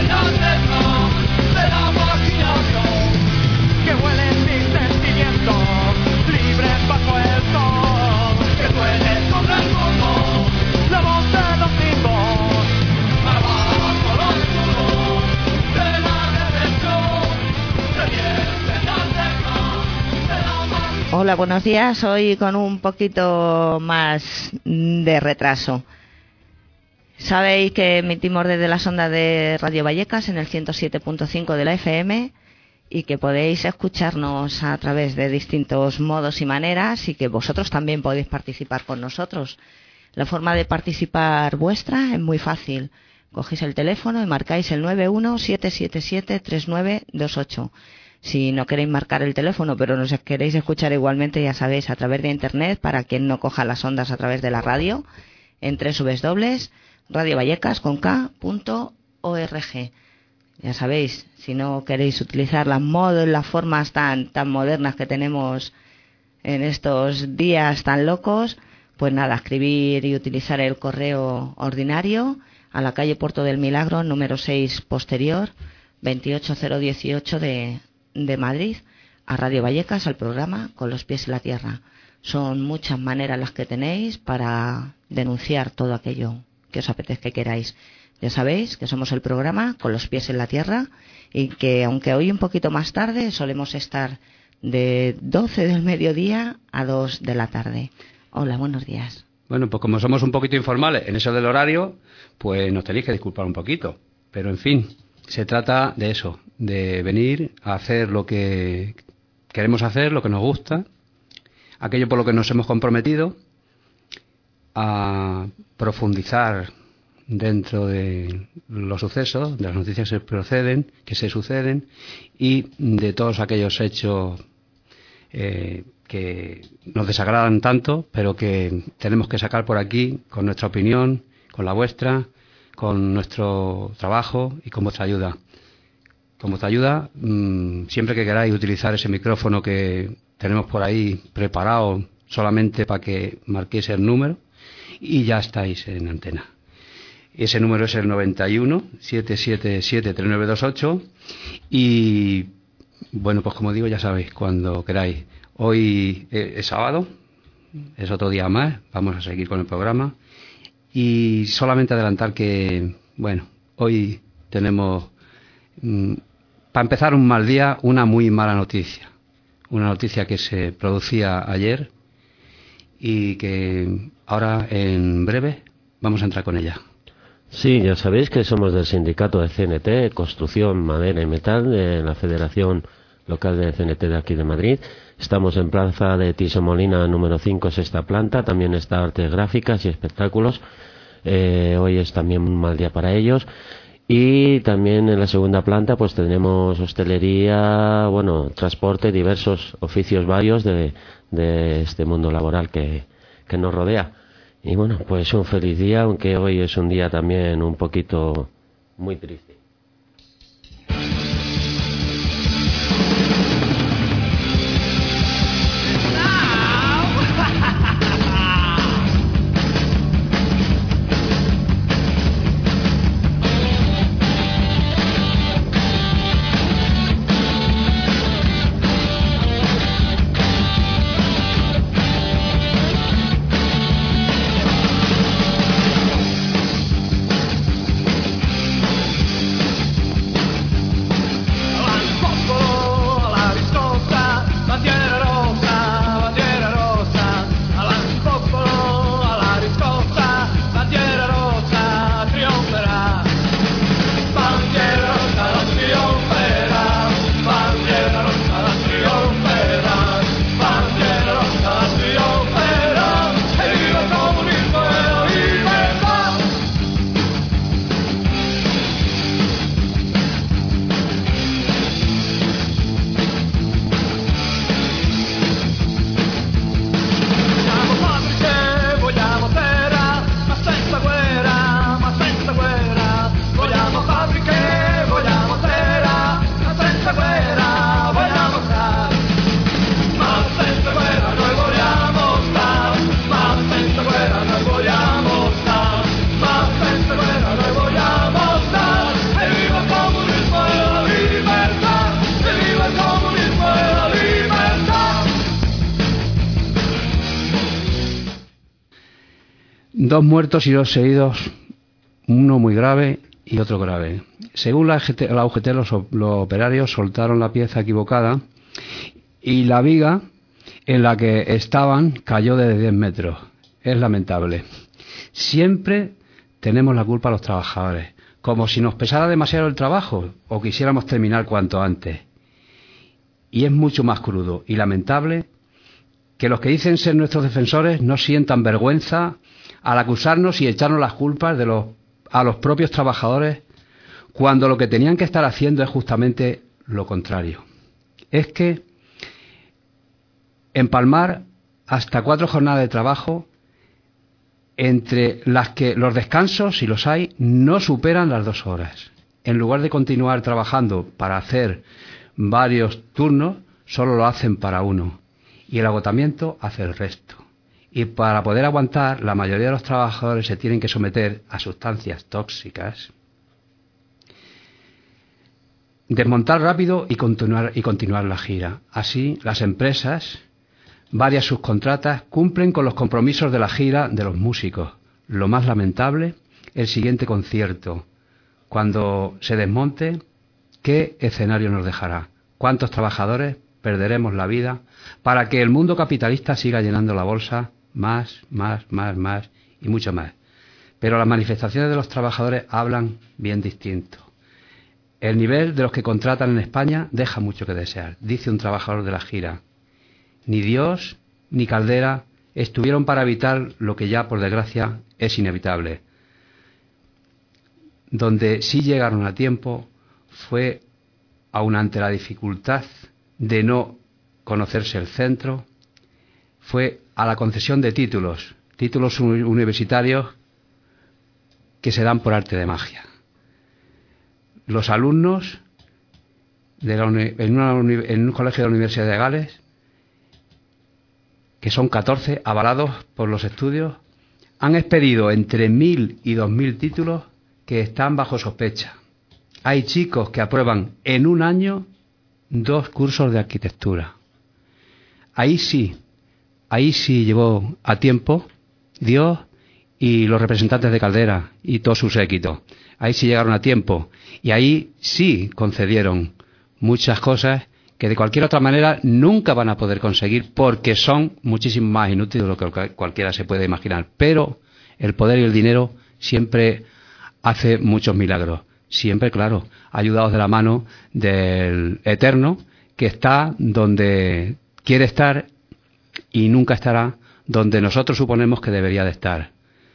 Hola, buenos días. Hoy con un poquito más de retraso. Sabéis que emitimos desde las ondas de Radio Vallecas en el 107.5 de la FM y que podéis escucharnos a través de distintos modos y maneras y que vosotros también podéis participar con nosotros. La forma de participar vuestra es muy fácil. Cogéis el teléfono y marcáis el 917773928. Si no queréis marcar el teléfono, pero nos queréis escuchar igualmente, ya sabéis, a través de Internet, para quien no coja las ondas a través de la radio, en www.radiovallecas.org. Ya sabéis, si no queréis utilizar las formas tan modernas que tenemos en estos días tan locos, pues nada, escribir y utilizar el correo ordinario a la calle Puerto del Milagro, número 6 posterior, 28018 de Madrid, a Radio Vallecas, al programa Con los pies en la tierra. Son muchas maneras las que tenéis para denunciar todo aquello que os apetezca que queráis. Ya sabéis que somos el programa Con los pies en la tierra y que aunque hoy un poquito más tarde solemos estar de 12 del mediodía a 2 de la tarde. Hola, buenos días. Bueno, pues como somos un poquito informales en eso del horario, pues nos tenéis que disculpar un poquito. Pero en fin, se trata de eso, de venir a hacer lo que queremos hacer, lo que nos gusta, aquello por lo que nos hemos comprometido, a profundizar dentro de los sucesos, de las noticias que se suceden y de todos aquellos hechos que nos desagradan tanto, pero que tenemos que sacar por aquí con nuestra opinión, con la vuestra, con nuestro trabajo y con vuestra ayuda. Con vuestra ayuda, siempre que queráis utilizar ese micrófono que tenemos por ahí preparado solamente para que marquéis el número y ya estáis en antena. Ese número es el 91-777-3928 y bueno, pues como digo, ya sabéis, cuando queráis. Hoy es sábado, es otro día más, vamos a seguir con el programa y solamente adelantar que, bueno, hoy tenemos, para empezar un mal día, una muy mala noticia. Una noticia que se producía ayer y que ahora en breve vamos a entrar con ella. Sí, ya sabéis que somos del sindicato de CNT, Construcción, Madera y Metal, de la Federación Local de CNT de aquí de Madrid. Estamos en Plaza de Tiso Molina, número 5, sexta planta. También está Artes Gráficas y Espectáculos. Hoy es también un mal día para ellos. Y también en la segunda planta pues tenemos hostelería, bueno, transporte, diversos oficios varios de este mundo laboral que nos rodea. Y bueno, pues un feliz día, aunque hoy es un día también un poquito muy triste. 2 muertos y 2 heridos, uno muy grave y otro grave. Según la UGT, los operarios soltaron la pieza equivocada y la viga en la que estaban cayó de 10 metros. Es lamentable. Siempre tenemos la culpa a los trabajadores, como si nos pesara demasiado el trabajo o quisiéramos terminar cuanto antes. Y es mucho más crudo y lamentable que los que dicen ser nuestros defensores no sientan vergüenza al acusarnos y echarnos las culpas a los propios trabajadores, cuando lo que tenían que estar haciendo es justamente lo contrario. Es que empalmar hasta 4 jornadas de trabajo, entre las que los descansos, si los hay, no superan las 2 horas. En lugar de continuar trabajando para hacer varios turnos, solo lo hacen para uno. Y el agotamiento hace el resto. Y para poder aguantar, la mayoría de los trabajadores se tienen que someter a sustancias tóxicas. Desmontar rápido y continuar la gira. Así, las empresas, varias subcontratas, cumplen con los compromisos de la gira de los músicos. Lo más lamentable, el siguiente concierto. Cuando se desmonte, ¿qué escenario nos dejará? ¿Cuántos trabajadores perderemos la vida para que el mundo capitalista siga llenando la bolsa más y mucho más? Pero las manifestaciones de los trabajadores hablan bien distinto. El nivel de los que contratan en España deja mucho que desear, dice un trabajador de la gira. Ni Dios ni Caldera estuvieron para evitar lo que ya, por desgracia, es inevitable. Donde sí llegaron a tiempo fue, aun ante la dificultad de no conocerse el centro, fue a la concesión de títulos universitarios que se dan por arte de magia. Los alumnos en un colegio de la Universidad de Gales, que son 14, avalados por los estudios, han expedido entre 1.000 y 2.000 títulos que están bajo sospecha. Hay chicos que aprueban en un año 2 cursos de arquitectura. Ahí sí llevó a tiempo Dios y los representantes de Caldera y todo su séquito. Ahí sí llegaron a tiempo y ahí sí concedieron muchas cosas que de cualquier otra manera nunca van a poder conseguir, porque son muchísimo más inútiles de lo que cualquiera se puede imaginar. Pero el poder y el dinero siempre hace muchos milagros. Siempre, claro, ayudados de la mano del Eterno, que está donde quiere estar y nunca estará donde nosotros suponemos que debería de estar.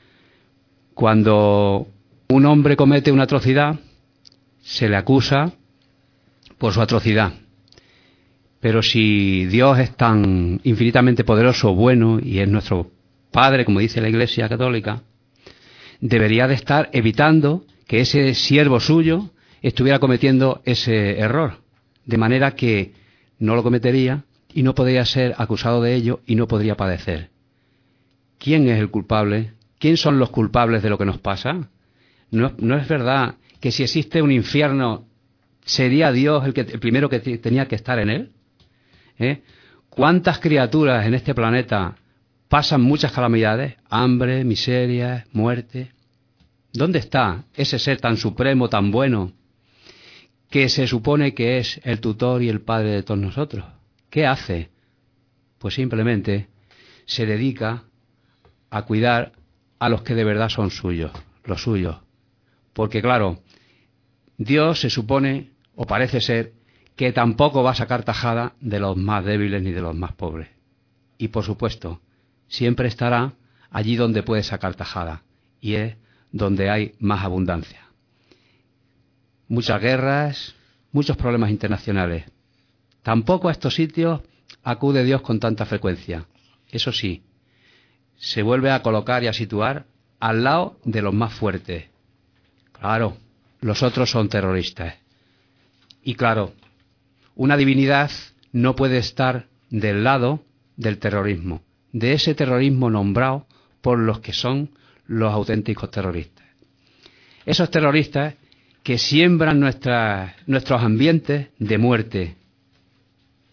Cuando un hombre comete una atrocidad, se le acusa por su atrocidad. Pero si Dios es tan infinitamente poderoso, bueno, y es nuestro Padre, como dice la Iglesia Católica, debería de estar evitando que ese siervo suyo estuviera cometiendo ese error, de manera que no lo cometería y no podría ser acusado de ello y no podría padecer. ¿Quién es el culpable? ¿Quién son los culpables de lo que nos pasa? ¿No es verdad que si existe un infierno sería Dios el primero que tenía que estar en él? ¿Cuántas criaturas en este planeta pasan muchas calamidades? Hambre, miseria, muerte. ¿Dónde está ese ser tan supremo, tan bueno, que se supone que es el tutor y el padre de todos nosotros? ¿Qué hace? Pues simplemente se dedica a cuidar a los que de verdad son suyos, los suyos. Porque claro, Dios se supone, o parece ser, que tampoco va a sacar tajada de los más débiles ni de los más pobres. Y por supuesto, siempre estará allí donde puede sacar tajada, y es donde hay más abundancia. Muchas guerras, muchos problemas internacionales. Tampoco a estos sitios acude Dios con tanta frecuencia. Eso sí, se vuelve a colocar y a situar al lado de los más fuertes. Claro, los otros son terroristas. Y claro, una divinidad no puede estar del lado del terrorismo, de ese terrorismo nombrado por los que son los auténticos terroristas. Esos terroristas que siembran nuestros ambientes de muerte.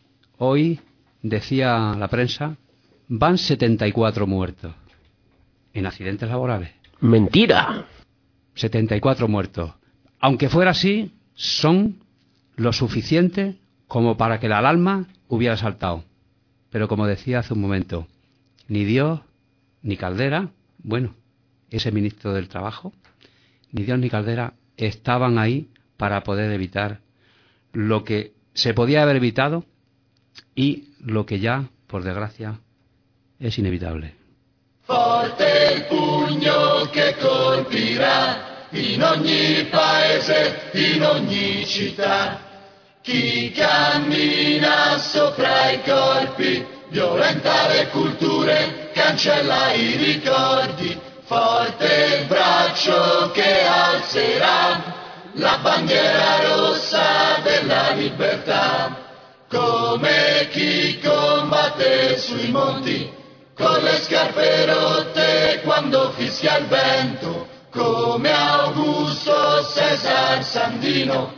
Hoy, decía la prensa, van 74 muertos en accidentes laborales. ¡Mentira! 74 muertos. Aunque fuera así, son lo suficiente como para que la alarma hubiera saltado. Pero como decía hace un momento, ni Dios, ni Caldera, bueno, ese ministro del Trabajo, ni Dios ni Caldera estaban ahí para poder evitar lo que se podía haber evitado y lo que ya, por desgracia, es inevitable. Forte il pugno che colpirà in ogni paese, in ogni città. Chi cammina sopra i corpi, violenta le culture, cancella i ricordi. Forte il braccio che alzerà la bandiera rossa della libertà. Come chi combatte sui monti, con le scarpe rotte quando fischia il vento, come Augusto Cesar Sandino,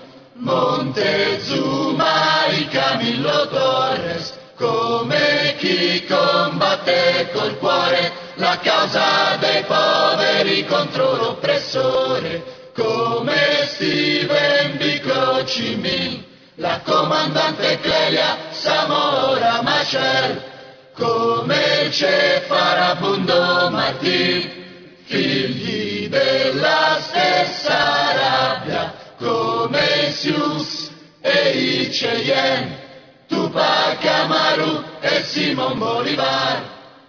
Montezuma y Camillo Torres, come chi combatte col cuore la causa dei poveri contro l'oppressore, come Steven Biko Ho Chi Minh, la comandante Clelia Samora Machel, come il Che Farabundo Martì, figli della stessa rabbia, come Sius e i Cheyenne, Tupac Amaru e Simon Bolivar,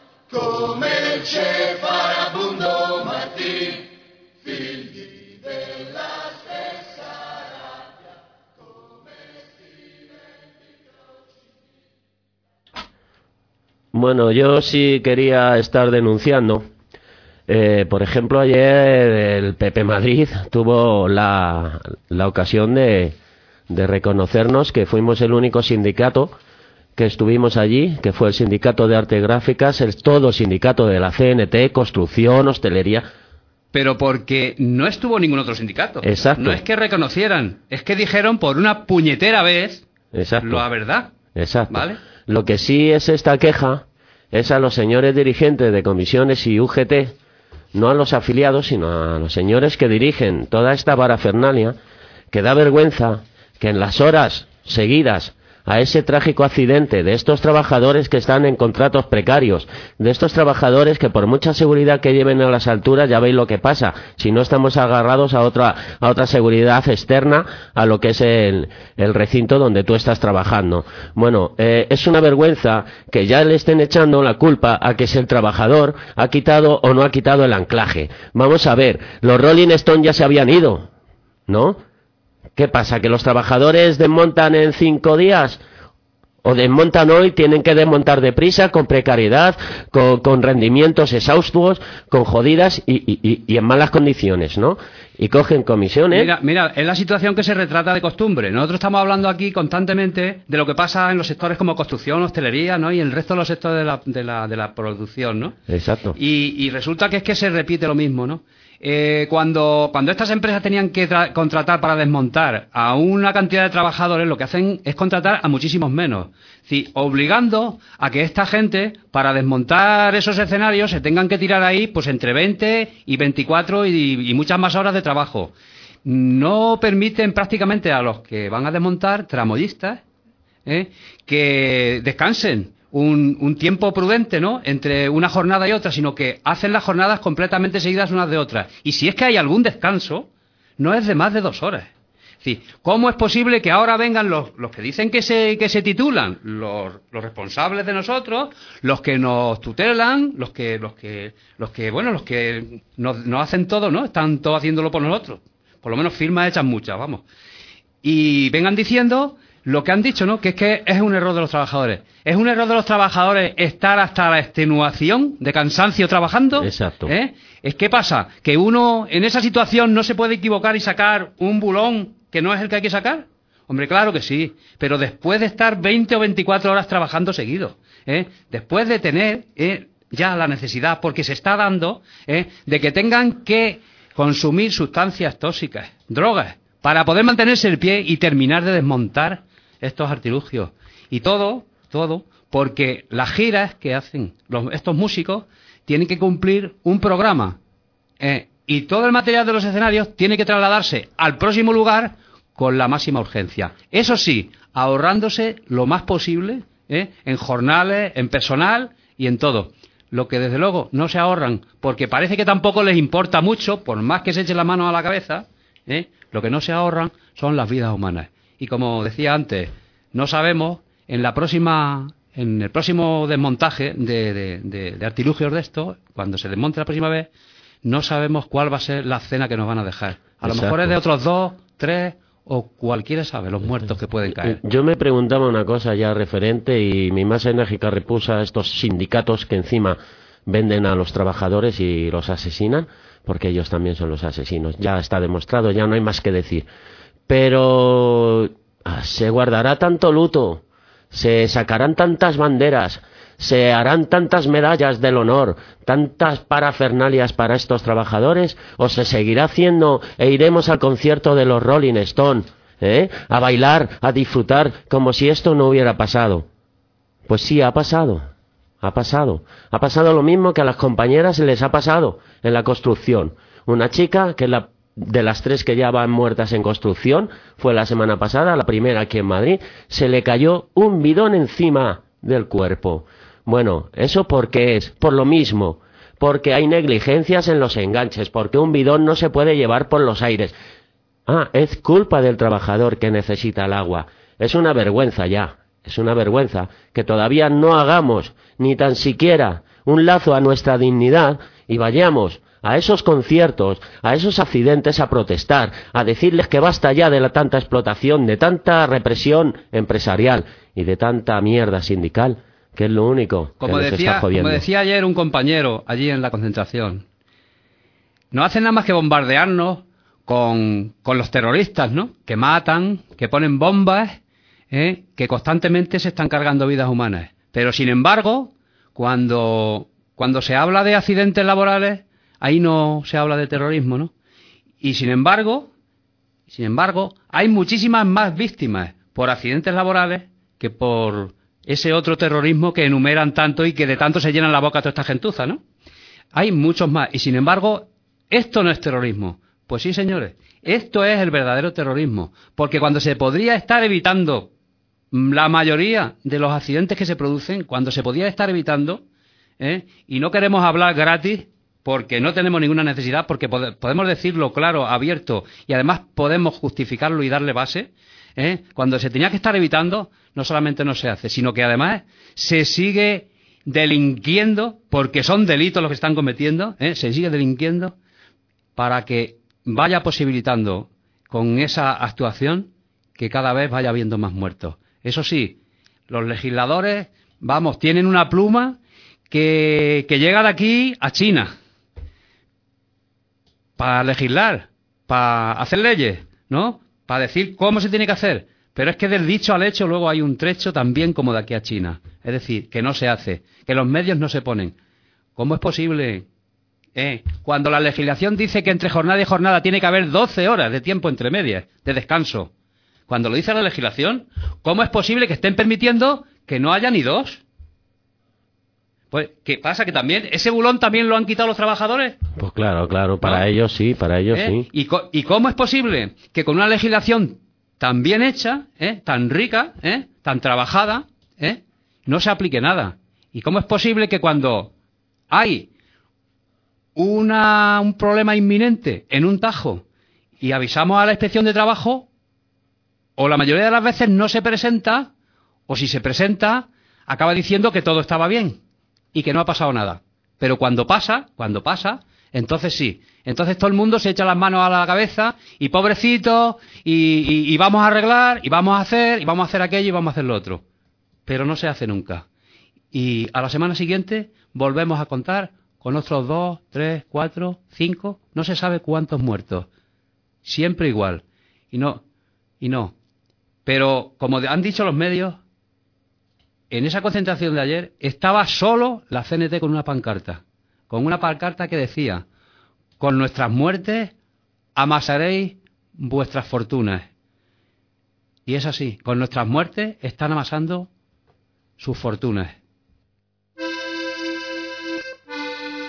come il Che Farabundo Martì, figli della stessa rabbia, come Steven Biko Ho Chi Minh. Bueno, yo sí quería estar denunciando. Por ejemplo, ayer el PP Madrid tuvo la ocasión de reconocernos que fuimos el único sindicato que estuvimos allí, que fue el sindicato de artes gráficas, todo sindicato de la CNT, construcción, hostelería. Pero porque no estuvo ningún otro sindicato. Exacto. No es que reconocieran, es que dijeron por una puñetera vez Exacto. la verdad. Exacto. ¿Vale? Lo que sí es esta queja es a los señores dirigentes de comisiones y UGT, no a los afiliados, sino a los señores que dirigen toda esta parafernalia, que da vergüenza que en las horas seguidas a ese trágico accidente de estos trabajadores que están en contratos precarios, de estos trabajadores que por mucha seguridad que lleven a las alturas, ya veis lo que pasa, si no estamos agarrados a otra seguridad externa a lo que es el recinto donde tú estás trabajando. Bueno, es una vergüenza que ya le estén echando la culpa a que si el trabajador ha quitado o no ha quitado el anclaje. Vamos a ver, los Rolling Stones ya se habían ido, ¿no? ¿Qué pasa? ¿Que los trabajadores desmontan en 5 días? ¿O desmontan hoy? Tienen que desmontar deprisa, con precariedad, con rendimientos exhaustos, con jodidas y en malas condiciones, ¿no? Y cogen comisiones. Mira, es la situación que se retrata de costumbre. Nosotros estamos hablando aquí constantemente de lo que pasa en los sectores como construcción, hostelería, ¿no? Y el resto de los sectores de la producción, ¿no? Exacto. Y resulta que es que se repite lo mismo, ¿no? Cuando estas empresas tenían que contratar para desmontar a una cantidad de trabajadores, lo que hacen es contratar a muchísimos menos. Es decir, obligando a que esta gente, para desmontar esos escenarios, se tengan que tirar ahí pues entre 20 y 24 y muchas más horas de trabajo. No permiten prácticamente a los que van a desmontar, tramoyistas, que descansen un tiempo prudente, ¿no?, entre una jornada y otra, sino que hacen las jornadas completamente seguidas unas de otras. Y si es que hay algún descanso, no es de más de 2 horas. Es decir, ¿cómo es posible que ahora vengan los que dicen que se titulan, los responsables de nosotros, los que nos tutelan, los que nos hacen todo, ¿no? Están todos haciéndolo por nosotros. Por lo menos firmas hechas muchas, vamos. Y vengan diciendo lo que han dicho, ¿no?, que es un error de los trabajadores. ¿Es un error de los trabajadores estar hasta la extenuación de cansancio trabajando? Exacto. ¿Qué pasa? ¿Que uno en esa situación no se puede equivocar y sacar un bulón que no es el que hay que sacar? Hombre, claro que sí, pero después de estar 20 o 24 horas trabajando seguido, después de tener ya la necesidad, porque se está dando, de que tengan que consumir sustancias tóxicas, drogas, para poder mantenerse en pie y terminar de desmontar estos artilugios. Y todo porque las giras que hacen estos músicos tienen que cumplir un programa. Y todo el material de los escenarios tiene que trasladarse al próximo lugar con la máxima urgencia. Eso sí, ahorrándose lo más posible, en jornales, en personal y en todo. Lo que desde luego no se ahorran, porque parece que tampoco les importa mucho, por más que se echen la mano a la cabeza, lo que no se ahorran son las vidas humanas. Y como decía antes, no sabemos en el próximo desmontaje de artilugios de esto, cuando se desmonte la próxima vez, no sabemos cuál va a ser la escena que nos van a dejar. A lo mejor es de otros 2, 3 o cualquiera sabe los muertos que pueden caer. Yo me preguntaba una cosa ya referente y mi más enérgica repulsa a estos sindicatos que encima venden a los trabajadores y los asesinan, porque ellos también son los asesinos. Ya está demostrado, ya no hay más que decir. Pero se guardará tanto luto, se sacarán tantas banderas, se harán tantas medallas del honor, tantas parafernalias para estos trabajadores, o se seguirá haciendo e iremos al concierto de los Rolling Stones, a bailar, a disfrutar, como si esto no hubiera pasado. Pues sí, ha pasado. Ha pasado lo mismo que a las compañeras les ha pasado en la construcción. Una chica que de las 3 que ya van muertas en construcción, fue la semana pasada, la primera aquí en Madrid, se le cayó un bidón encima del cuerpo. Bueno, ¿eso por qué es? Por lo mismo, porque hay negligencias en los enganches, porque un bidón no se puede llevar por los aires. Es culpa del trabajador que necesita el agua. Es una vergüenza ya, es una vergüenza que todavía no hagamos ni tan siquiera un lazo a nuestra dignidad y vayamos a esos conciertos, a esos accidentes a protestar, a decirles que basta ya de tanta explotación, de tanta represión empresarial y de tanta mierda sindical, que es lo único que nos está jodiendo. Como decía ayer un compañero allí en la concentración, no hacen nada más que bombardearnos con los terroristas, ¿no? Que matan, que ponen bombas, que constantemente se están cargando vidas humanas. Pero sin embargo, cuando se habla de accidentes laborales, ahí no se habla de terrorismo, ¿no? Y sin embargo, hay muchísimas más víctimas por accidentes laborales que por ese otro terrorismo que enumeran tanto y que de tanto se llenan la boca toda esta gentuza, ¿no? Hay muchos más. Y sin embargo, esto no es terrorismo. Pues sí, señores, esto es el verdadero terrorismo. Porque cuando se podría estar evitando la mayoría de los accidentes que se producen, cuando se podía estar evitando, y no queremos hablar gratis, porque no tenemos ninguna necesidad, porque podemos decirlo claro, abierto, y además podemos justificarlo y darle base, cuando se tenía que estar evitando, no solamente no se hace, sino que además se sigue delinquiendo, porque son delitos los que están cometiendo, se sigue delinquiendo para que vaya posibilitando con esa actuación que cada vez vaya habiendo más muertos. Eso sí, los legisladores, tienen una pluma que llega de aquí a China para legislar, para hacer leyes, ¿no? Para decir cómo se tiene que hacer. Pero es que del dicho al hecho luego hay un trecho también como de aquí a China. Es decir, que no se hace, que los medios no se ponen. ¿Cómo es posible? Cuando la legislación dice que entre jornada y jornada tiene que haber 12 horas de tiempo entre medias, de descanso. Cuando lo dice la legislación, ¿cómo es posible que estén permitiendo que no haya ni 2? Pues, ¿qué pasa? ¿Que también ese bulón también lo han quitado los trabajadores? Pues claro, para ellos sí, sí. ¿Y cómo es posible que con una legislación tan bien hecha, tan rica, tan trabajada, no se aplique nada? ¿Y cómo es posible que cuando hay un problema inminente en un tajo y avisamos a la inspección de trabajo, o la mayoría de las veces no se presenta, o si se presenta, acaba diciendo que todo estaba bien y que no ha pasado nada? Pero cuando pasa, entonces sí. Entonces todo el mundo se echa las manos a la cabeza y pobrecito, y vamos a arreglar, y vamos a hacer aquello y vamos a hacer lo otro. Pero no se hace nunca. Y a la semana siguiente volvemos a contar con otros 2, 3, 4, 5, no se sabe cuántos muertos. Siempre igual. Y no. Pero, como han dicho los medios, en esa concentración de ayer estaba solo la CNT con una pancarta que decía: con nuestras muertes amasaréis vuestras fortunas. Y es así, con nuestras muertes están amasando sus fortunas.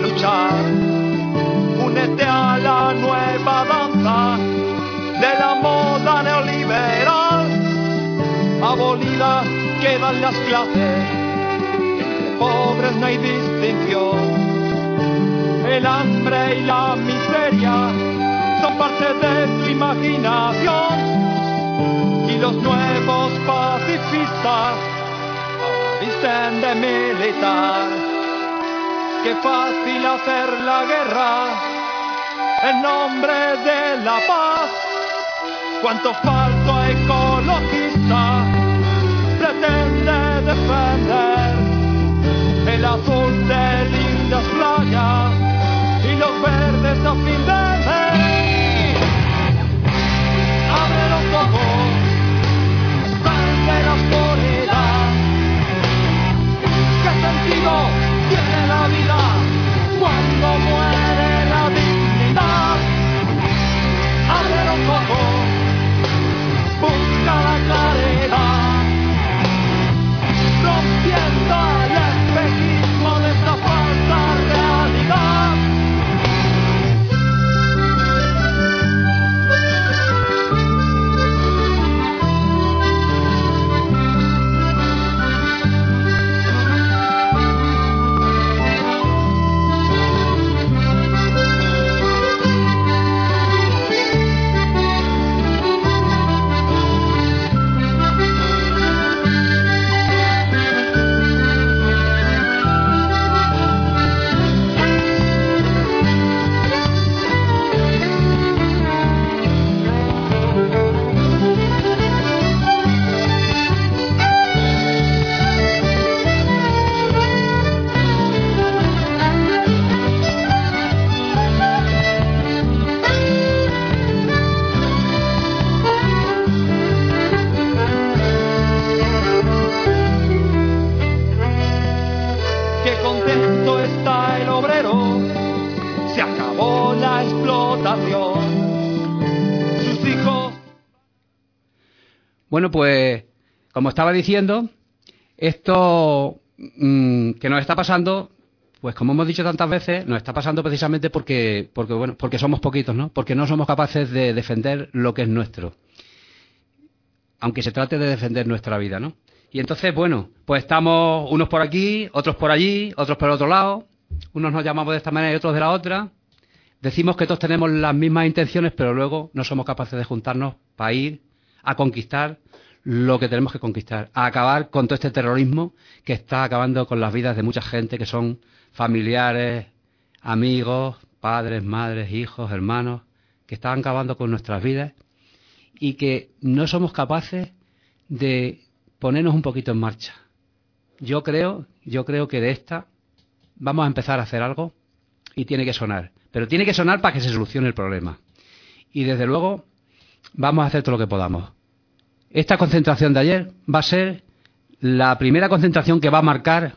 luchar. Únete a la nueva danza de la moda neoliberal. Abolida quedan las clases, entre pobres no hay distinción. El hambre y la miseria son parte de tu imaginación. Y los nuevos pacifistas visten de militar. Qué fácil hacer la guerra en nombre de la paz. Cuánto falso ecologista pretende defender el azul de lindas playas y los verdes a fin de mes. Abre los ojos, sal de la oscuridad. ¿Qué sentido tiene la vida cuando muere la dignidad? Abre los ojos, busca la claridad, rompiendo el espejismo de esta falsa realidad. Bueno, pues, como estaba diciendo, esto que nos está pasando, pues como hemos dicho tantas veces, nos está pasando precisamente porque somos poquitos, ¿no? Porque no somos capaces de defender lo que es nuestro. Aunque se trate de defender nuestra vida, ¿no? Y entonces, bueno, pues estamos unos por aquí, otros por allí, otros por el otro lado. Unos nos llamamos de esta manera y otros de la otra. Decimos que todos tenemos las mismas intenciones, pero luego no somos capaces de juntarnos para ir a conquistar lo que tenemos que conquistar, a acabar con todo este terrorismo que está acabando con las vidas de mucha gente que son familiares, amigos, padres, madres, hijos, hermanos, que están acabando con nuestras vidas y que no somos capaces de ponernos un poquito en marcha. Yo creo que de esta vamos a empezar a hacer algo y tiene que sonar, pero tiene que sonar para que se solucione el problema. Y desde luego vamos a hacer todo lo que podamos. Esta concentración de ayer va a ser la primera concentración que va a marcar,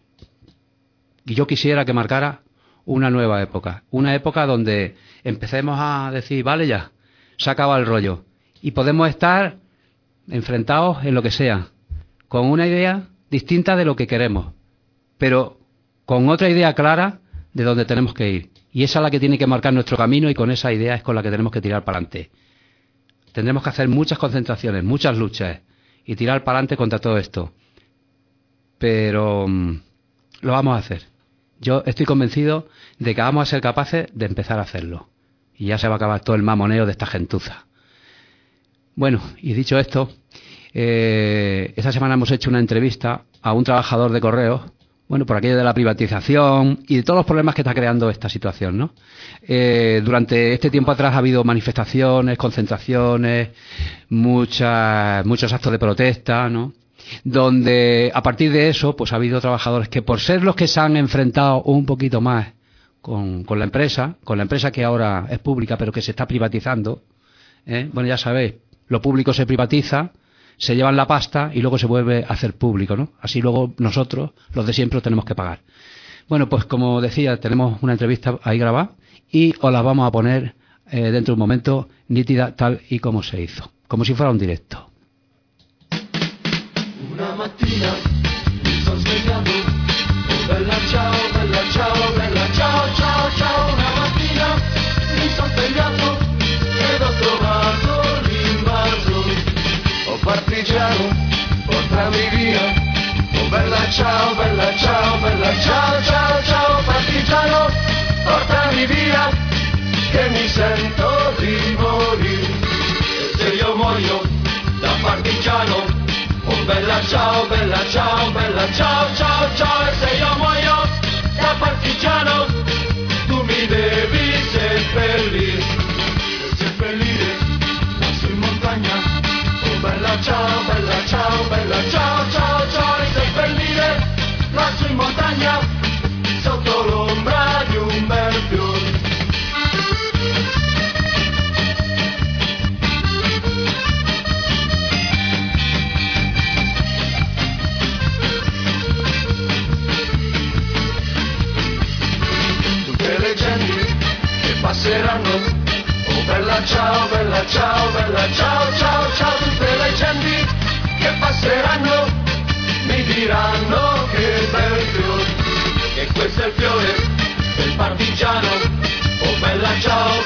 y yo quisiera que marcara, una nueva época. Una época donde empecemos a decir, vale ya, se acaba el rollo. Y podemos estar enfrentados en lo que sea, con una idea distinta de lo que queremos, pero con otra idea clara de dónde tenemos que ir. Y esa es la que tiene que marcar nuestro camino y con esa idea es con la que tenemos que tirar para adelante. Tendremos que hacer muchas concentraciones, muchas luchas y tirar para adelante contra todo esto. Pero lo vamos a hacer. Yo estoy convencido de que vamos a ser capaces de empezar a hacerlo. Y ya se va a acabar todo el mamoneo de esta gentuza. Bueno, y dicho esto, esta semana hemos hecho una entrevista a un trabajador de correos, bueno, por aquello de la privatización y de todos los problemas que está creando esta situación, ¿no? Durante este tiempo atrás ha habido manifestaciones, concentraciones, muchos actos de protesta, ¿no? Donde a partir de eso, pues ha habido trabajadores que por ser los que se han enfrentado un poquito más con la empresa que ahora es pública pero que se está privatizando, bueno, ya sabéis, lo público se privatiza, se llevan la pasta y luego se vuelve a hacer público, ¿no? Así luego nosotros, los de siempre, tenemos que pagar. Bueno, pues como decía, tenemos una entrevista ahí grabada y os la vamos a poner dentro de un momento nítida tal y como se hizo, como si fuera un directo. Una mattina mi sono svegliato, ho Bella ciao, ciao, ciao. Una mattina mi son svegliato ed ho trovato l'invaso. Oh partigiano, portami via. Oh bella ciao, ciao, partigiano, portami via, che mi sento di morire. E se io muoio da partigiano, oh bella ciao, ciao, e se io muoio da partigiano, tu mi devi seppellire, lassù in montagna. Oh bella ciao, ciao, e seppellire lassù in montagna, sotto l'ombra di un bel fiore. Passeranno, oh bella ciao, ciao, tutte le genti che passeranno mi diranno che bel fiore, che questo è il fiore del partigiano. Oh bella ciao,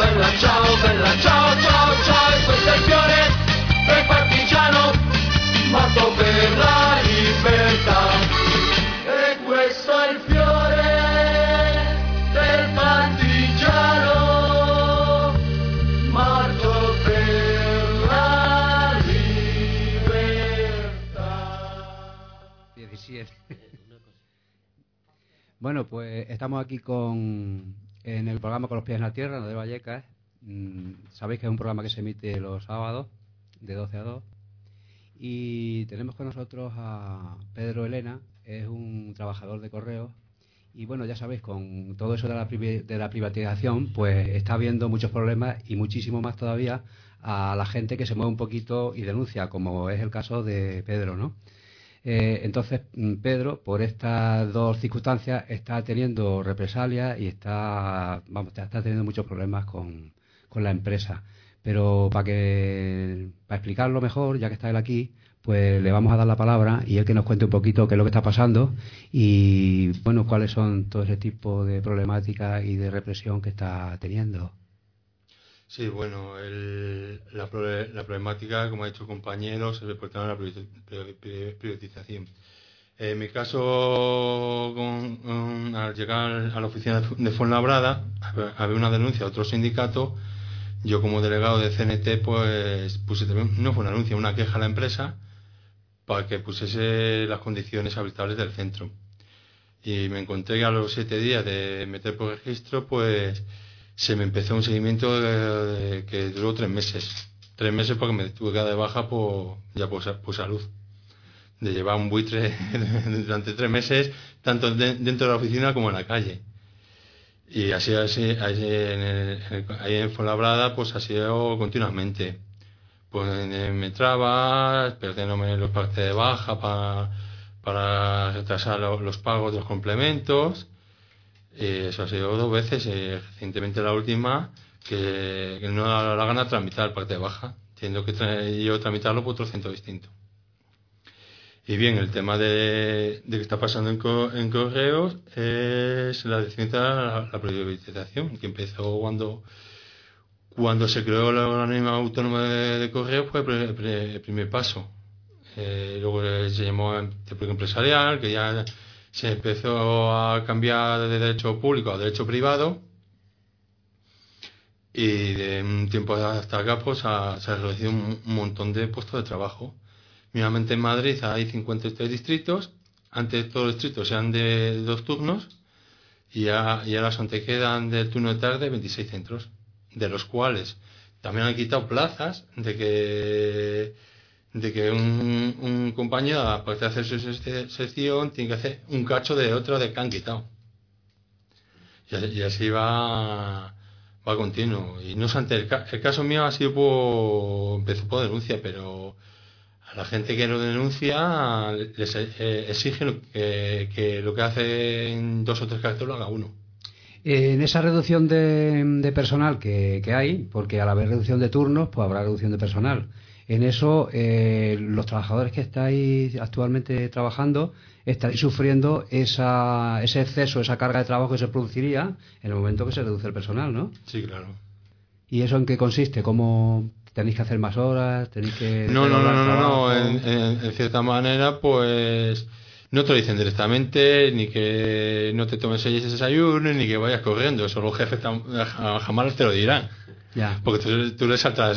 ciao, e questo è il fiore del partigiano, morto per la libertà. E questo è il fiore del partigiano, morto per la libertà. 17. Bueno, pues estamos aquí en el programa Con los pies en la tierra, de Vallecas. Sabéis que es un programa que se emite los sábados de 12 a 2. Y tenemos con nosotros a Pedro Elena, es un trabajador de correos. Y bueno, ya sabéis, con todo eso de la privatización, pues está habiendo muchos problemas y muchísimo más todavía a la gente que se mueve un poquito y denuncia, como es el caso de Pedro, ¿no? Entonces, Pedro, por estas dos circunstancias, está teniendo represalias y está teniendo muchos problemas con la empresa. Pero para explicarlo mejor, ya que está él aquí, pues le vamos a dar la palabra y él que nos cuente un poquito qué es lo que está pasando y, bueno, cuáles son todo ese tipo de problemáticas y de represión que está teniendo. Sí, bueno, la problemática, como ha dicho el compañero, se reporta a la privatización. En mi caso, al llegar a la oficina de Fuenlabrada, había una denuncia a otro sindicato. Yo, como delegado de CNT, pues puse también, no fue una denuncia, una queja a la empresa para que pusiese las condiciones habitables del centro. Y me encontré que a los 7 días de meter por registro, pues se me empezó un seguimiento que duró 3 meses. 3 meses porque me tuve que dar de baja por salud. De llevar un buitre durante 3 meses, tanto dentro de la oficina como en la calle. Y así ahí en Fuenlabrada, pues ha sido continuamente. Pues me entraba, perdiéndome los partes de baja para retrasar los pagos de los complementos. Y eso ha sido 2 veces, recientemente la última, que no da la gana tramitar el parte de baja, teniendo que yo tramitarlo por otro centro distinto. Y bien, el tema de que está pasando en correos es la decisión la privatización, que empezó cuando se creó la organismo autónomo de correos, fue el primer paso. Luego se llamó Público Empresarial, que ya se empezó a cambiar de derecho público a derecho privado, y de un tiempo hasta acá pues se ha reducido un montón de puestos de trabajo. Mínimamente en Madrid hay 53 distritos. Antes todos los distritos eran de 2 turnos y ahora son te quedan del turno de tarde 26 centros, de los cuales también han quitado plazas de que un compañero, aparte de hacer su sección, tiene que hacer un cacho de otro de que han quitado. Y así va continuo. Y no obstante, el caso mío ha sido empezó por denuncia, pero a la gente que no denuncia les exigen que lo que hace en 2 o 3 cartos lo haga uno. En esa reducción de personal que hay, porque al haber reducción de turnos, pues habrá reducción de personal. En eso, los trabajadores que estáis actualmente trabajando, estaréis sufriendo ese exceso, esa carga de trabajo que se produciría en el momento que se reduce el personal, ¿no? Sí, claro. ¿Y eso en qué consiste? ¿Cómo tenéis que hacer más horas? ¿Tenéis que...? No. En cierta manera, pues... No te lo dicen directamente, ni que no te tomes ese desayuno, ni que vayas corriendo. Eso los jefes jamás te lo dirán. Ya. Porque tú le saltas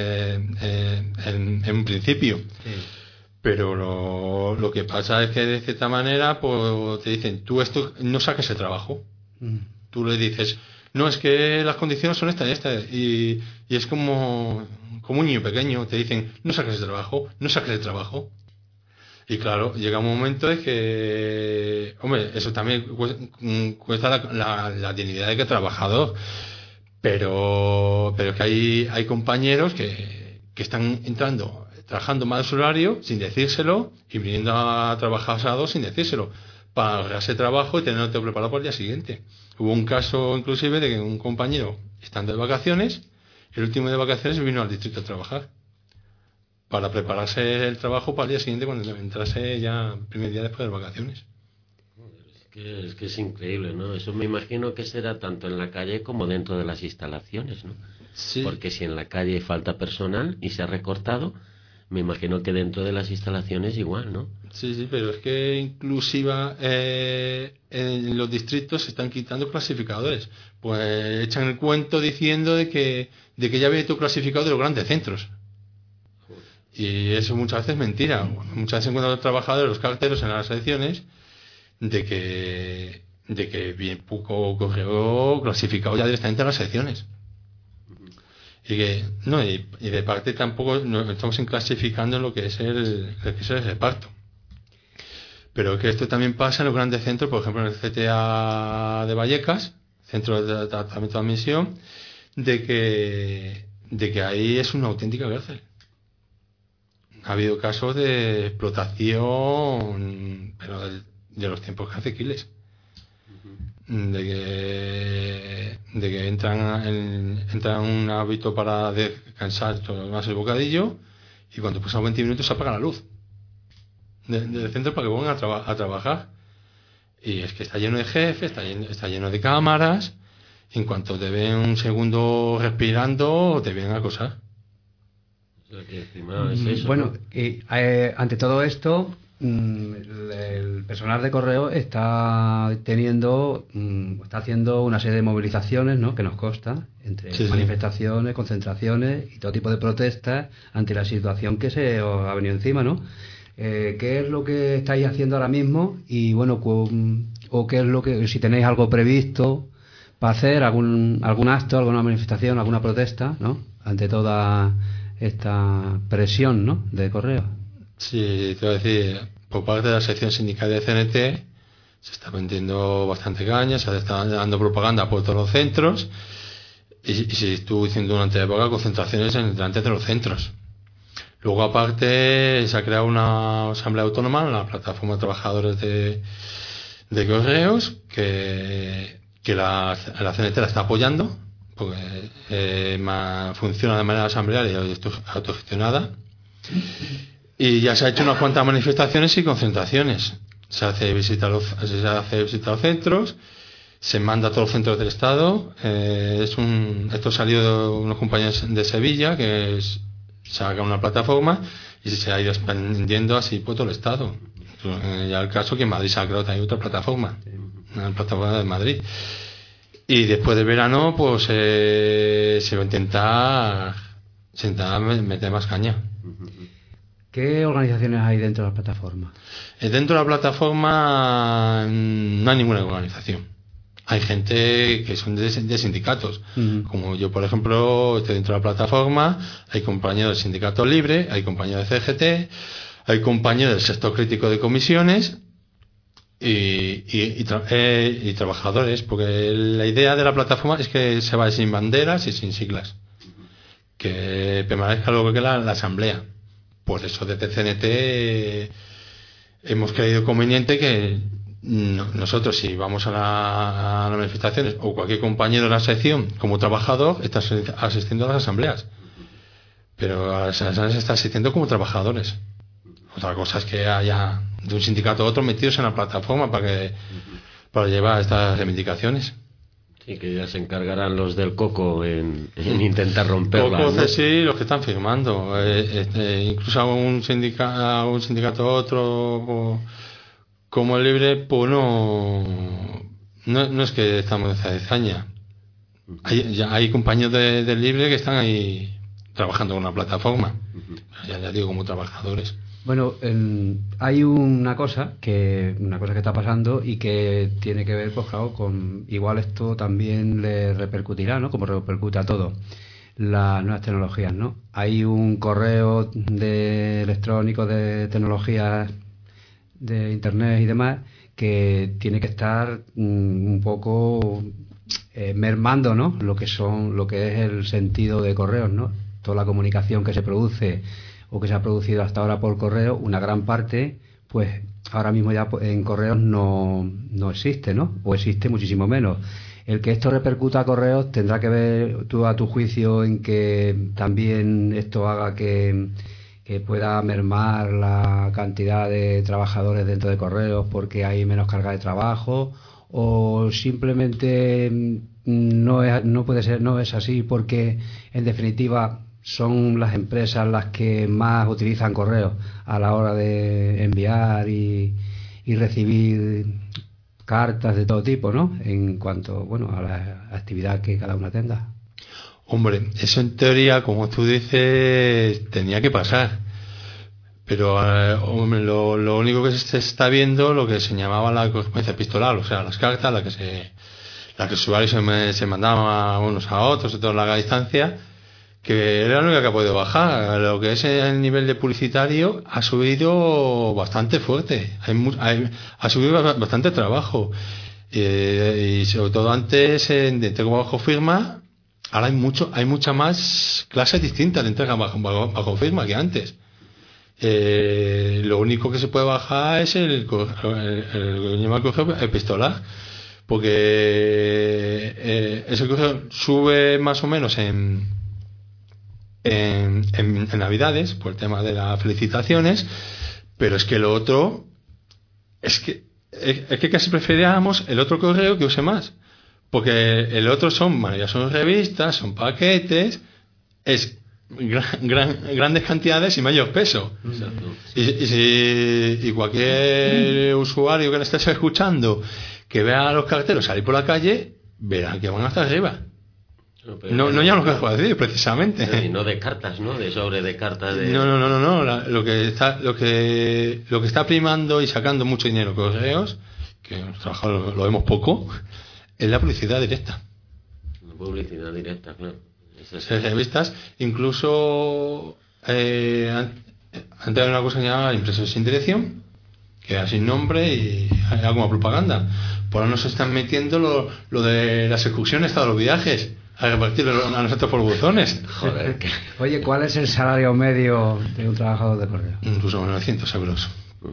en un principio. Sí. Pero lo que pasa es que de cierta manera pues te dicen, tú esto no saques el trabajo. Tú le dices, no, es que las condiciones son estas y estas. Y es como un niño pequeño. Te dicen, no saques el trabajo, no saques el trabajo. Y claro, llega un momento de que, hombre, eso también cuesta la dignidad de que trabajador. Pero que hay compañeros que están trabajando más de su horario sin decírselo y viniendo a trabajar sábado sin decírselo para ahorrarse trabajo y tenerlo preparado para el día siguiente. Hubo un caso inclusive de que un compañero, estando de vacaciones, el último de vacaciones vino al distrito a trabajar para prepararse el trabajo para el día siguiente cuando entrase ya el primer día después de las vacaciones. Es que es increíble, ¿no? Eso me imagino que será tanto en la calle como dentro de las instalaciones, ¿no? Sí. Porque si en la calle falta personal y se ha recortado, me imagino que dentro de las instalaciones igual, ¿no? Sí, pero es que inclusiva en los distritos se están quitando clasificadores. Pues echan el cuento diciendo de que ya viene tu clasificado de los grandes centros. Y eso muchas veces es mentira. Muchas veces encuentran trabajadores, los carteros en las secciones, de que bien poco correo clasificado ya directamente a las secciones. Y de parte tampoco no estamos clasificando en lo que es el reparto. Pero que esto también pasa en los grandes centros, por ejemplo en el CTA de Vallecas, Centro de Tratamiento de Admisión, de que ahí es una auténtica cárcel. Ha habido casos de explotación, pero de los tiempos caciquiles. De que entran en un hábito para descansar, tomarse el bocadillo, y cuando pasan 20 minutos se apaga la luz del centro para que vuelvan a trabajar. Y es que está lleno de jefes, está lleno de cámaras. En cuanto te ven un segundo respirando, te vienen a acosar. Bueno, ante todo esto, el personal de correo está haciendo una serie de movilizaciones, ¿no?, que nos consta, entre manifestaciones, concentraciones y todo tipo de protestas ante la situación que se os ha venido encima, ¿no? ¿Qué es lo que estáis haciendo ahora mismo? Y bueno, o qué es lo que, si tenéis algo previsto para hacer, algún acto, alguna manifestación, alguna protesta, ¿no?, ante toda esta presión, ¿no?, de correo. Sí, te voy a decir, por parte de la sección sindical de CNT se está vendiendo bastante caña, se está dando propaganda por todos los centros y se estuvo diciendo durante la época concentraciones delante de los centros. Luego aparte se ha creado una asamblea autónoma, la plataforma de trabajadores de correos que la CNT la está apoyando porque funciona de manera asamblearia y autogestionada. Y ya se ha hecho unas cuantas manifestaciones y concentraciones. Se hace visita a los centros, se manda a todos los centros del Estado. Esto salió de unos compañeros de Sevilla que sacan una plataforma y se ha ido expandiendo así por todo el Estado. Ya el caso que en Madrid se ha creado también otra plataforma, una plataforma de Madrid. Y después del verano, pues se va a intentar meter más caña. ¿Qué organizaciones hay dentro de la plataforma? Dentro de la plataforma no hay ninguna organización. Hay gente que son de sindicatos. Como yo, por ejemplo, estoy dentro de la plataforma. Hay compañeros del Sindicato Libre, hay compañeros de CGT, hay compañeros del sector crítico de comisiones y trabajadores, porque la idea de la plataforma es que se vaya sin banderas y sin siglas, que permanezca lo que es la asamblea. Por eso desde CNT hemos creído conveniente que nosotros, si vamos a las manifestaciones o cualquier compañero de la sección como trabajador, está asistiendo a las asambleas, pero se está asistiendo como trabajadores. Otra cosa es que haya de un sindicato a otro metidos en la plataforma para llevar estas reivindicaciones. Sí, que ya se encargarán los del COCO en intentar romperla, Pocos, ¿no? sí, los que están firmando. Incluso a un sindicato a otro como el Libre, pues no es que estamos de zaña. Hay compañeros del Libre que están ahí trabajando con una plataforma. Ya digo, como trabajadores. Bueno, hay una cosa que está pasando y que tiene que ver, pues claro, con igual esto también le repercutirá, ¿no? Como repercute a todo las nuevas tecnologías, ¿no? Hay un correo electrónico de tecnologías de internet y demás que tiene que estar un poco mermando, ¿no? Lo que es el sentido de correos, ¿no? Toda la comunicación que se produce o que se ha producido hasta ahora por correo, una gran parte, pues ahora mismo ya en correos no existe, ¿no? O existe muchísimo menos. El que esto repercuta a correos tendrá que ver tú a tu juicio en que también esto haga que pueda mermar la cantidad de trabajadores dentro de correos porque hay menos carga de trabajo, o simplemente no puede ser, no es así porque en definitiva son las empresas las que más utilizan correos a la hora de enviar y recibir cartas de todo tipo, ¿no? En cuanto, bueno, a la actividad que cada una tenga. Hombre, eso en teoría, como tú dices, tenía que pasar. Pero hombre, lo único que se está viendo, lo que se llamaba la correspondencia epistolar, o sea, las cartas, la que los usuarios se mandaban unos a otros de toda larga distancia, que era la única que ha podido bajar. Lo que es el nivel de publicitario ha subido bastante fuerte, ha subido bastante trabajo, y sobre todo antes de entrega bajo firma, ahora hay mucha más clases distintas de entrega bajo firma que antes. Lo único que se puede bajar es el correo epistolar, porque ese correo sube más o menos en Navidades por el tema de las felicitaciones, pero es que lo otro es que casi preferíamos el otro correo que use más, porque el otro son revistas, son paquetes, es grandes cantidades y mayor peso. Y cualquier usuario que le estés escuchando que vea a los carteros salir por la calle, verán que van hasta arriba. No ya lo que puedo decir precisamente. Y no de cartas, ¿no? De sobre de cartas de... No. Lo que está primando y sacando mucho dinero correos, que los trabajadores lo vemos poco, es la publicidad directa. La publicidad directa, claro. Revistas, incluso antes había una cosa que se llamaba impresión sin dirección, que era sin nombre y era como propaganda. Por ahora nos están metiendo lo de las excursiones a los viajes, a repartirlo a nosotros por buzones. Joder. Oye, ¿cuál es el salario medio de un trabajador de correo? Incluso 900 euros.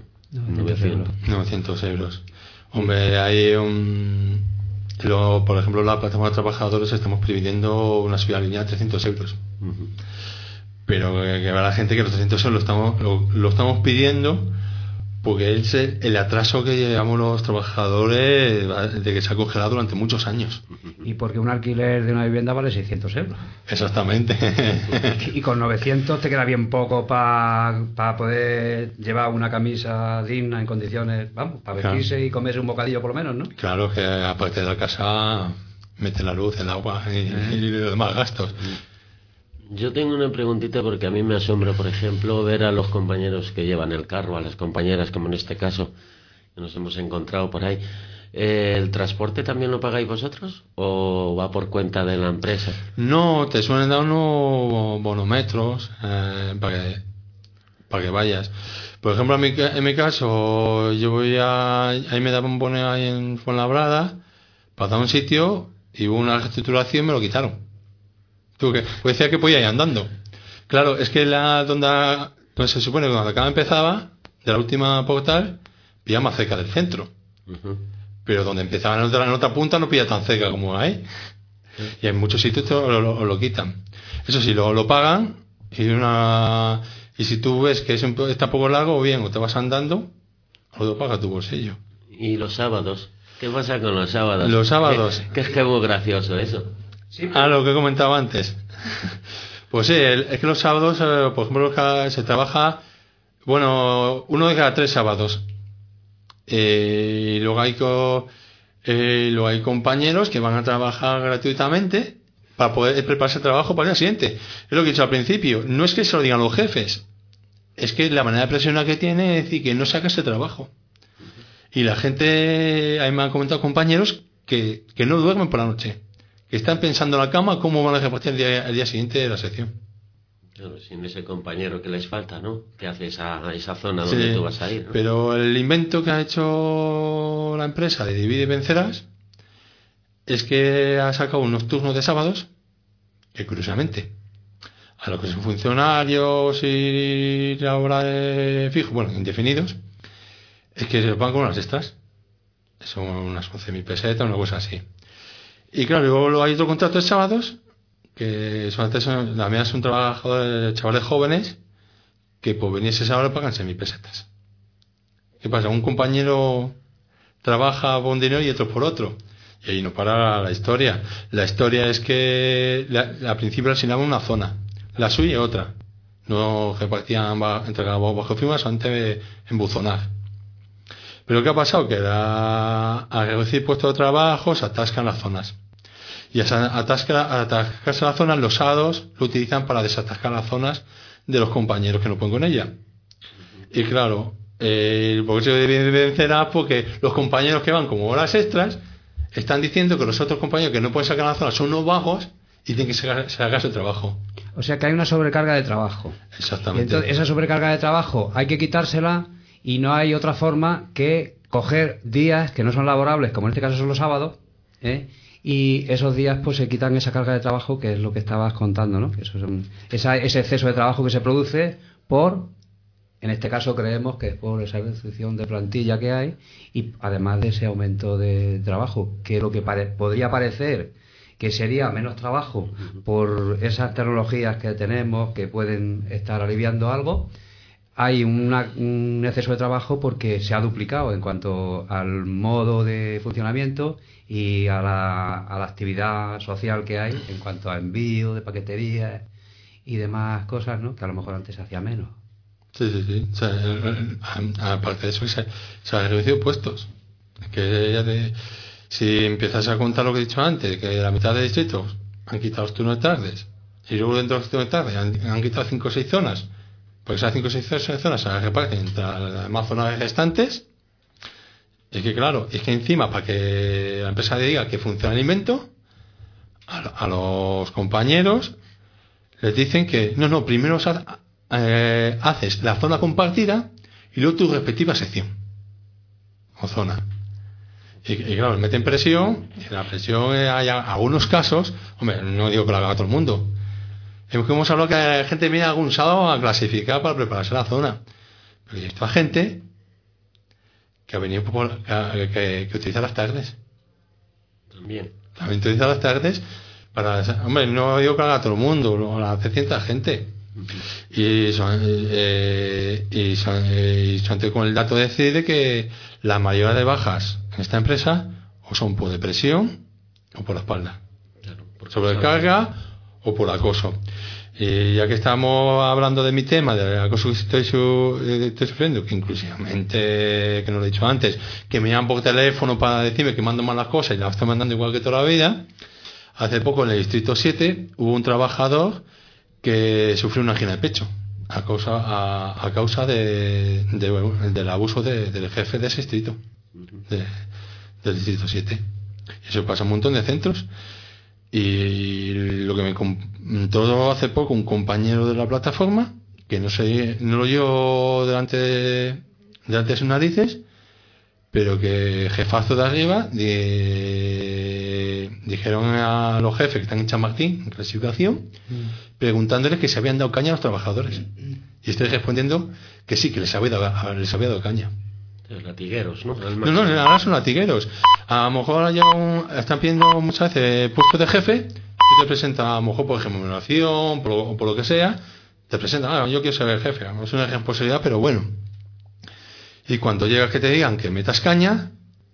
900 euros. Hombre, hay por ejemplo, la plataforma de trabajadores estamos pidiendo una subida lineal de 300 euros. Pero que vea la gente que los 300 euros lo estamos pidiendo porque es el atraso que llevamos los trabajadores de que se ha congelado durante muchos años. Y porque un alquiler de una vivienda vale 600 euros. Exactamente. Y con 900 te queda bien poco para poder llevar una camisa digna en condiciones, vamos, para vestirse y comerse un bocadillo por lo menos, ¿no? Claro, que aparte de la casa mete la luz, el agua y los demás gastos. Yo tengo una preguntita porque a mí me asombra, por ejemplo, ver a los compañeros que llevan el carro, a las compañeras, como en este caso, que nos hemos encontrado por ahí. ¿El transporte también lo pagáis vosotros o va por cuenta de la empresa? No, te suelen dar unos bonometros para que vayas. Por ejemplo, en mi caso, yo voy ahí me daban un bono ahí en Fuenlabrada, pasaba un sitio y hubo una reestructuración y me lo quitaron. Pues decía que podía ir andando. Claro, es que donde se supone que cuando acá empezaba, de la última portal, pilla más cerca del centro. Pero donde empezaba en otra punta no pilla tan cerca como ahí. Y en muchos sitios lo quitan. Eso sí, lo pagan, Y si tú ves que está poco largo, bien, o te vas andando, o lo paga tu bolsillo. ¿Y los sábados? ¿Qué pasa con los sábados? Los sábados. Que es muy gracioso eso. Sí, lo que he comentado antes. Pues sí, es que los sábados, por ejemplo, se trabaja, bueno, 1 de cada 3 sábados. Y luego hay compañeros que van a trabajar gratuitamente para poder prepararse el trabajo para el día siguiente. Es lo que he dicho al principio. No es que se lo digan los jefes, es que la manera de presionar que tiene es decir que no saca ese trabajo. Y la gente, ahí me han comentado compañeros que no duermen por la noche, que están pensando en la cama cómo van a repartir el día siguiente de la sección. Claro, sin ese compañero que les falta, ¿no? Que hace esa zona donde tú vas a ir, ¿no? Pero el invento que ha hecho la empresa de Divide y Vencerás es que ha sacado unos turnos de sábados que, curiosamente, a lo que son funcionarios y la hora de fijo, bueno, indefinidos, es que se van con unas extras. Son unas 11.000 pesetas, una cosa así. Y claro, luego hay otro contrato de sábados que también es un trabajo de chavales jóvenes que por venir ese sábado pagan 6.000 pesetas. ¿Qué pasa? Un compañero trabaja por un dinero y otro por otro. Y ahí no para la historia. La historia es que al principio le asignaban una zona, la suya y otra. No repartían entre bajo firmas antes de embuzonar. Pero ¿qué ha pasado? Que al reducir puestos de trabajo se atascan las zonas. Y al atascarse las zonas, los sábados lo utilizan para desatascar las zonas de los compañeros que no pueden con ella. Y claro, porque se vencerá porque los compañeros que van como horas extras están diciendo que los otros compañeros que no pueden sacar la zona son unos vagos y tienen que sacar su trabajo. O sea que hay una sobrecarga de trabajo. Exactamente. Y entonces, esa sobrecarga de trabajo hay que quitársela y no hay otra forma que coger días que no son laborables, como en este caso son los sábados, y esos días pues se quitan esa carga de trabajo, que es lo que estabas contando, ¿no? Que ese exceso de trabajo que se produce en este caso creemos que es por esa reducción de plantilla que hay y además de ese aumento de trabajo, que lo que podría parecer que sería menos trabajo por esas tecnologías que tenemos que pueden estar aliviando algo, hay un exceso de trabajo porque se ha duplicado en cuanto al modo de funcionamiento y a la actividad social que hay en cuanto a envío de paquetería y demás cosas, ¿no? Que a lo mejor antes se hacía menos. Sí. O sea, aparte de eso, se han reducido puestos. Que si empiezas a contar lo que he dicho antes, que la mitad de distritos han quitado los turnos de tardes y luego dentro de los turnos de tarde han quitado 5 o 6 zonas, porque esas 5 o 6 zonas se las reparten entre las demás zonas restantes. Es que claro, es que encima para que la empresa diga que funciona el invento, a los compañeros les dicen que no, primero haces la zona compartida y luego tu respectiva sección o zona. Y claro, meten presión, y en la presión hay algunos casos, hombre, no digo que lo haga todo el mundo. Hemos hablado que la gente viene algún sábado a clasificar para prepararse la zona. Pero hay esta gente que ha venido que utiliza las tardes. También utiliza las tardes para... Hombre, no digo que haga todo el mundo, lo hace cierta gente. Y solamente con el dato decide que la mayoría de bajas en esta empresa o son por depresión o por la espalda, por sobrecarga o por acoso. Y ya que estamos hablando de mi tema, del acoso que estoy sufriendo, que inclusivamente, que no lo he dicho antes, que me llaman por teléfono para decirme que mando mal las cosas y las estoy mandando igual que toda la vida, hace poco en el distrito 7 hubo un trabajador que sufrió una angina de pecho a causa del abuso del jefe de ese distrito, del distrito 7. Eso pasa en un montón de centros. Y lo que me contó hace poco un compañero de la plataforma, que no lo llevo delante de sus narices, pero que jefazo de arriba dijeron a los jefes que están en Chamartín, en clasificación, preguntándoles que se habían dado caña a los trabajadores. Y estoy respondiendo que sí, que les había dado caña. Los latigueros, ¿no? No, ahora son latigueros. A lo mejor están pidiendo muchas veces puestos de jefe, y te presentan a lo mejor por ejemplo o por lo que sea, te presentan, yo quiero ser el jefe, es una responsabilidad, pero bueno. Y cuando llegas que te digan que metas caña,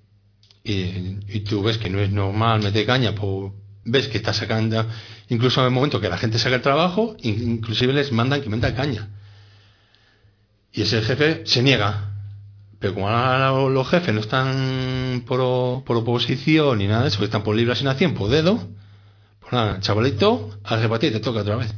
y tú ves que no es normal meter caña, pues ves que estás sacando, incluso en el momento que la gente saca el trabajo, inclusive les mandan que metan caña. Y ese jefe se niega. Pero como ahora los jefes no están por oposición ni nada de eso, que están por libre asignación, por dedo, pues nada, chavalito, a repartir, te toca otra vez.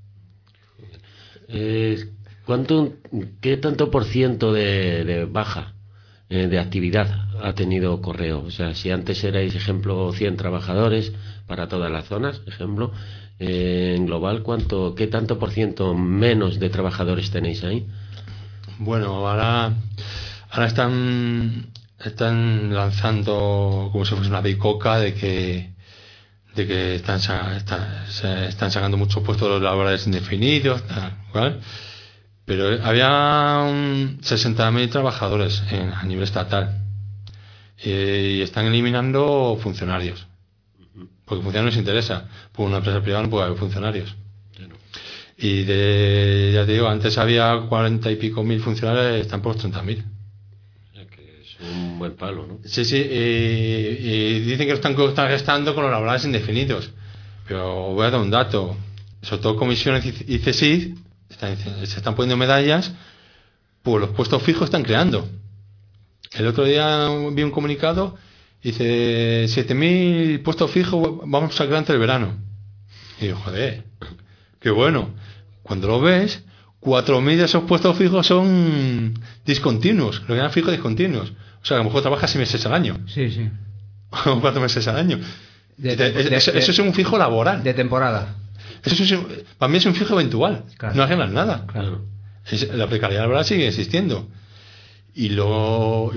¿Qué tanto por ciento de baja de actividad ha tenido Correo? O sea, si antes erais, ejemplo, 100 trabajadores para todas las zonas, ejemplo, en global, ¿qué tanto por ciento menos de trabajadores tenéis ahí? Bueno, ahora están lanzando como si fuese una bicoca de que están sacando muchos puestos laborales indefinidos, tal cual. Pero había 60.000 trabajadores a nivel estatal y están eliminando funcionarios, porque funcionarios les interesa, por una empresa privada no puede haber funcionarios. Y ya te digo, antes había 40 y pico mil funcionarios, están por 30.000. Que es un buen palo, ¿no? Sí, y dicen que lo están gestando con los laborales indefinidos, pero voy a dar un dato, sobre todo comisiones y CSIC se están poniendo medallas, pues los puestos fijos están creando. El otro día vi un comunicado, dice 7.000 puestos fijos vamos a crear antes del verano. Y digo, joder, qué bueno. Cuando lo ves, 4.000 de esos puestos fijos son discontinuos, lo llaman fijos discontinuos. O sea, a lo mejor trabajas 6 meses al año. Sí. O 4 meses al año. Eso es un fijo laboral. De temporada. Para mí es un fijo eventual. Claro. No arreglan nada. Claro. La precariedad laboral sigue existiendo. Y luego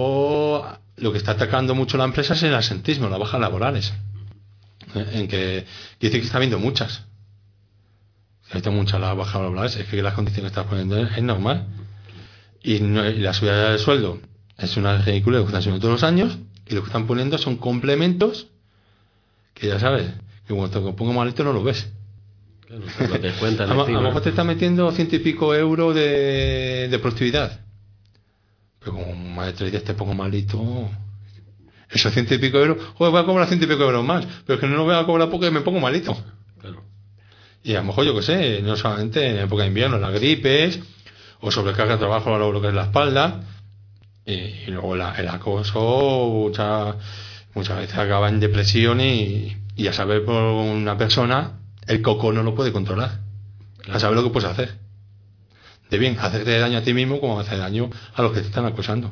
lo que está atacando mucho la empresa es el absentismo, las bajas laborales. En que dice que está habiendo muchas. Hay muchas las bajas laborales, es que las condiciones que estás poniendo es normal. Y la subida del sueldo es una ridícula que están subiendo todos los años, y lo que están poniendo son complementos que ya sabes, que cuando te pongo malito no lo ves. Claro, te cuentan a lo mejor te está metiendo 100 y pico euros de productividad. Pero como más de 3 días te pongo malito, esos 100 y pico euros, joder, voy a cobrar 100 y pico euros más, pero es que no lo voy a cobrar porque me pongo malito. Claro. Y a lo mejor, yo que sé, no solamente en época de invierno, las gripes, o sobrecarga de trabajo, lo que es la espalda, y luego el acoso, muchas veces acaba en depresión y a saber por una persona, el coco no lo puede controlar. A saber lo que puedes hacer. De bien, hacerte daño a ti mismo como hacer daño a los que te están acosando.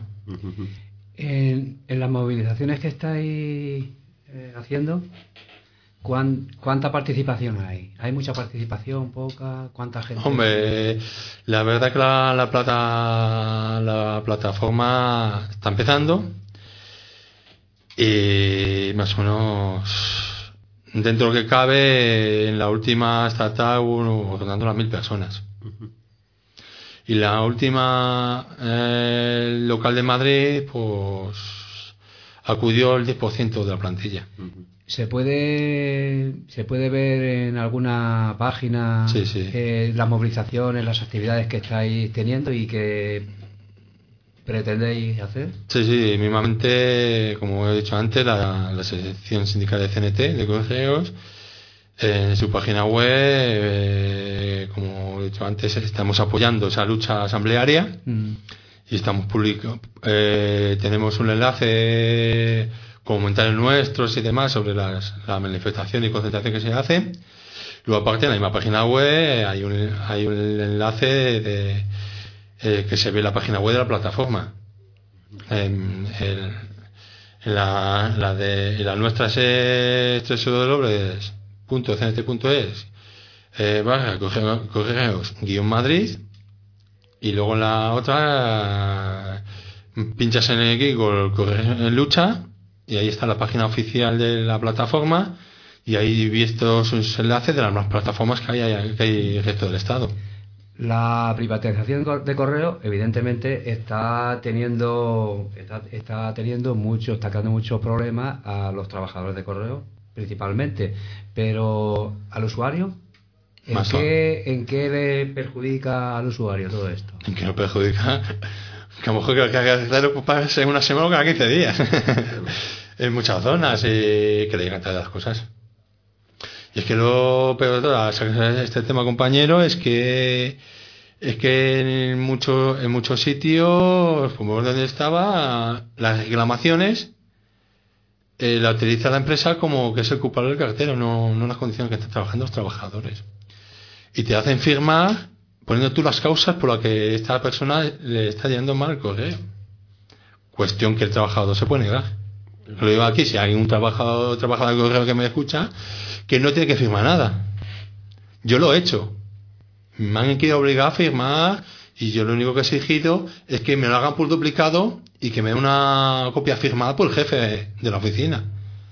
En las movilizaciones que estáis haciendo, ¿cuánta participación hay? ¿Hay mucha participación, poca? ¿Cuánta gente? Hombre, la verdad que la plataforma está empezando y más o menos dentro de lo que cabe, en la última startup hubo rondando las 1.000 personas. Y la última local de Madrid, pues acudió el 10% de la plantilla. ¿Se puede ver en alguna página las movilizaciones, las actividades que estáis teniendo y que pretendéis hacer? Sí, mismamente, como he dicho antes, la sección sindical de CNT, de Correos, en su página web, como he dicho antes, estamos apoyando esa lucha asamblearia y estamos tenemos un enlace con comentarios nuestros y demás sobre la manifestación y concentración que se hace. Luego, aparte, en la misma página web hay un enlace que se ve en la página web de la plataforma. La nuestra es www.cnt.es /correos-madrid, y luego en la otra pinchas en el Correos en lucha y ahí está la página oficial de la plataforma, y ahí visto sus enlaces de las más plataformas que hay en el resto del estado. La privatización de Correo, evidentemente, está creando muchos problemas a los trabajadores de Correo, principalmente, pero al usuario. ¿En qué le perjudica al usuario todo esto? ¿En qué lo perjudica? Que a lo mejor que hacer ocuparse en una semana o cada 15 días. En muchas zonas y que le llegan todas las cosas. Y es que lo peor de todo, este tema, compañero, es que en muchos sitios, como donde estaba, las reclamaciones la utiliza la empresa como que es el culpable del cartero, no las condiciones que están trabajando los trabajadores. Y te hacen firmar poniendo tú las causas por las que esta persona le está yendo mal el correo. Cuestión que el trabajador se puede negar. Lo digo aquí, si hay un trabajador del correo que me escucha, que no tiene que firmar nada. Yo lo he hecho. Me han querido obligar a firmar y yo lo único que he exigido es que me lo hagan por duplicado y que me den una copia firmada por el jefe de la oficina.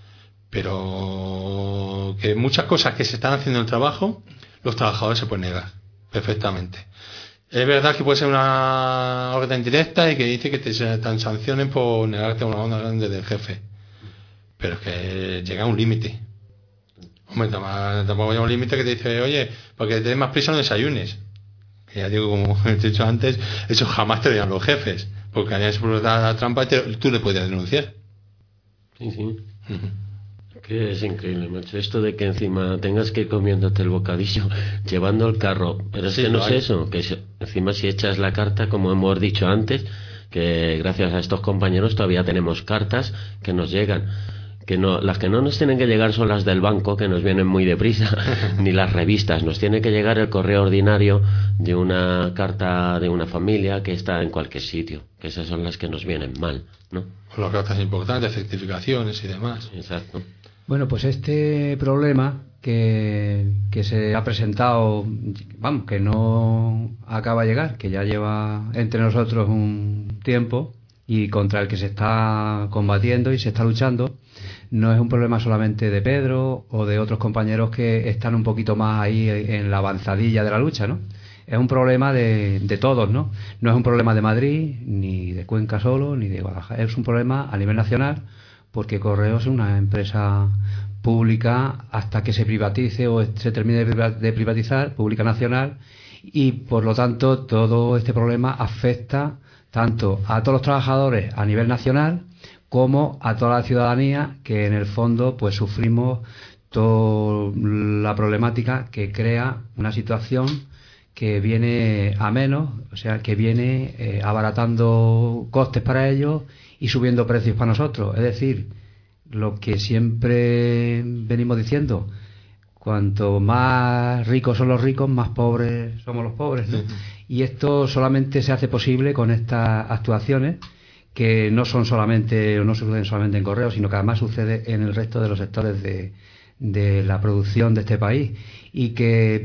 Pero que muchas cosas que se están haciendo en el trabajo, los trabajadores se pueden negar perfectamente. Es verdad que puede ser una orden directa y que dice que te sancionen por negarte una onda grande del jefe. Pero es que llega a un límite. Hombre, tampoco llega un límite que te dice, oye, porque te des más prisa no desayunes. Que ya digo, como he dicho antes, eso jamás te lo dirán los jefes. Porque harías por la trampa y tú le podrías denunciar. Sí, sí. Que es increíble, macho. Esto de que encima tengas que ir comiéndote el bocadillo, llevando el carro. Pero es que no es eso. Que encima si echas la carta, como hemos dicho antes, que gracias a estos compañeros todavía tenemos cartas que nos llegan. Que no, las que no nos tienen que llegar son las del banco, que nos vienen muy deprisa, ni las revistas. Nos tiene que llegar el correo ordinario de una carta de una familia que está en cualquier sitio, que esas son las que nos vienen mal, ¿no? O las cartas importantes, certificaciones y demás. Exacto. Bueno, pues este problema que se ha presentado, vamos, que no acaba de llegar, que ya lleva entre nosotros un tiempo y contra el que se está combatiendo y se está luchando, no es un problema solamente de Pedro o de otros compañeros que están un poquito más ahí en la avanzadilla de la lucha, ¿no? Es un problema de todos, ¿no? No es un problema de Madrid, ni de Cuenca solo, ni de Guadalajara. Es un problema a nivel nacional, porque Correos es una empresa pública hasta que se privatice o se termine de privatizar, pública nacional, y por lo tanto todo este problema afecta tanto a todos los trabajadores a nivel nacional como a toda la ciudadanía, que en el fondo pues sufrimos toda la problemática que crea una situación que viene a menos, o sea, que viene abaratando costes para ellos y subiendo precios para nosotros. Es decir, lo que siempre venimos diciendo, cuanto más ricos son los ricos, más pobres somos los pobres, ¿no? Y esto solamente se hace posible con estas actuaciones, que no son solamente, o no suceden solamente en Correos, sino que además sucede en el resto de los sectores de la producción de este país, y que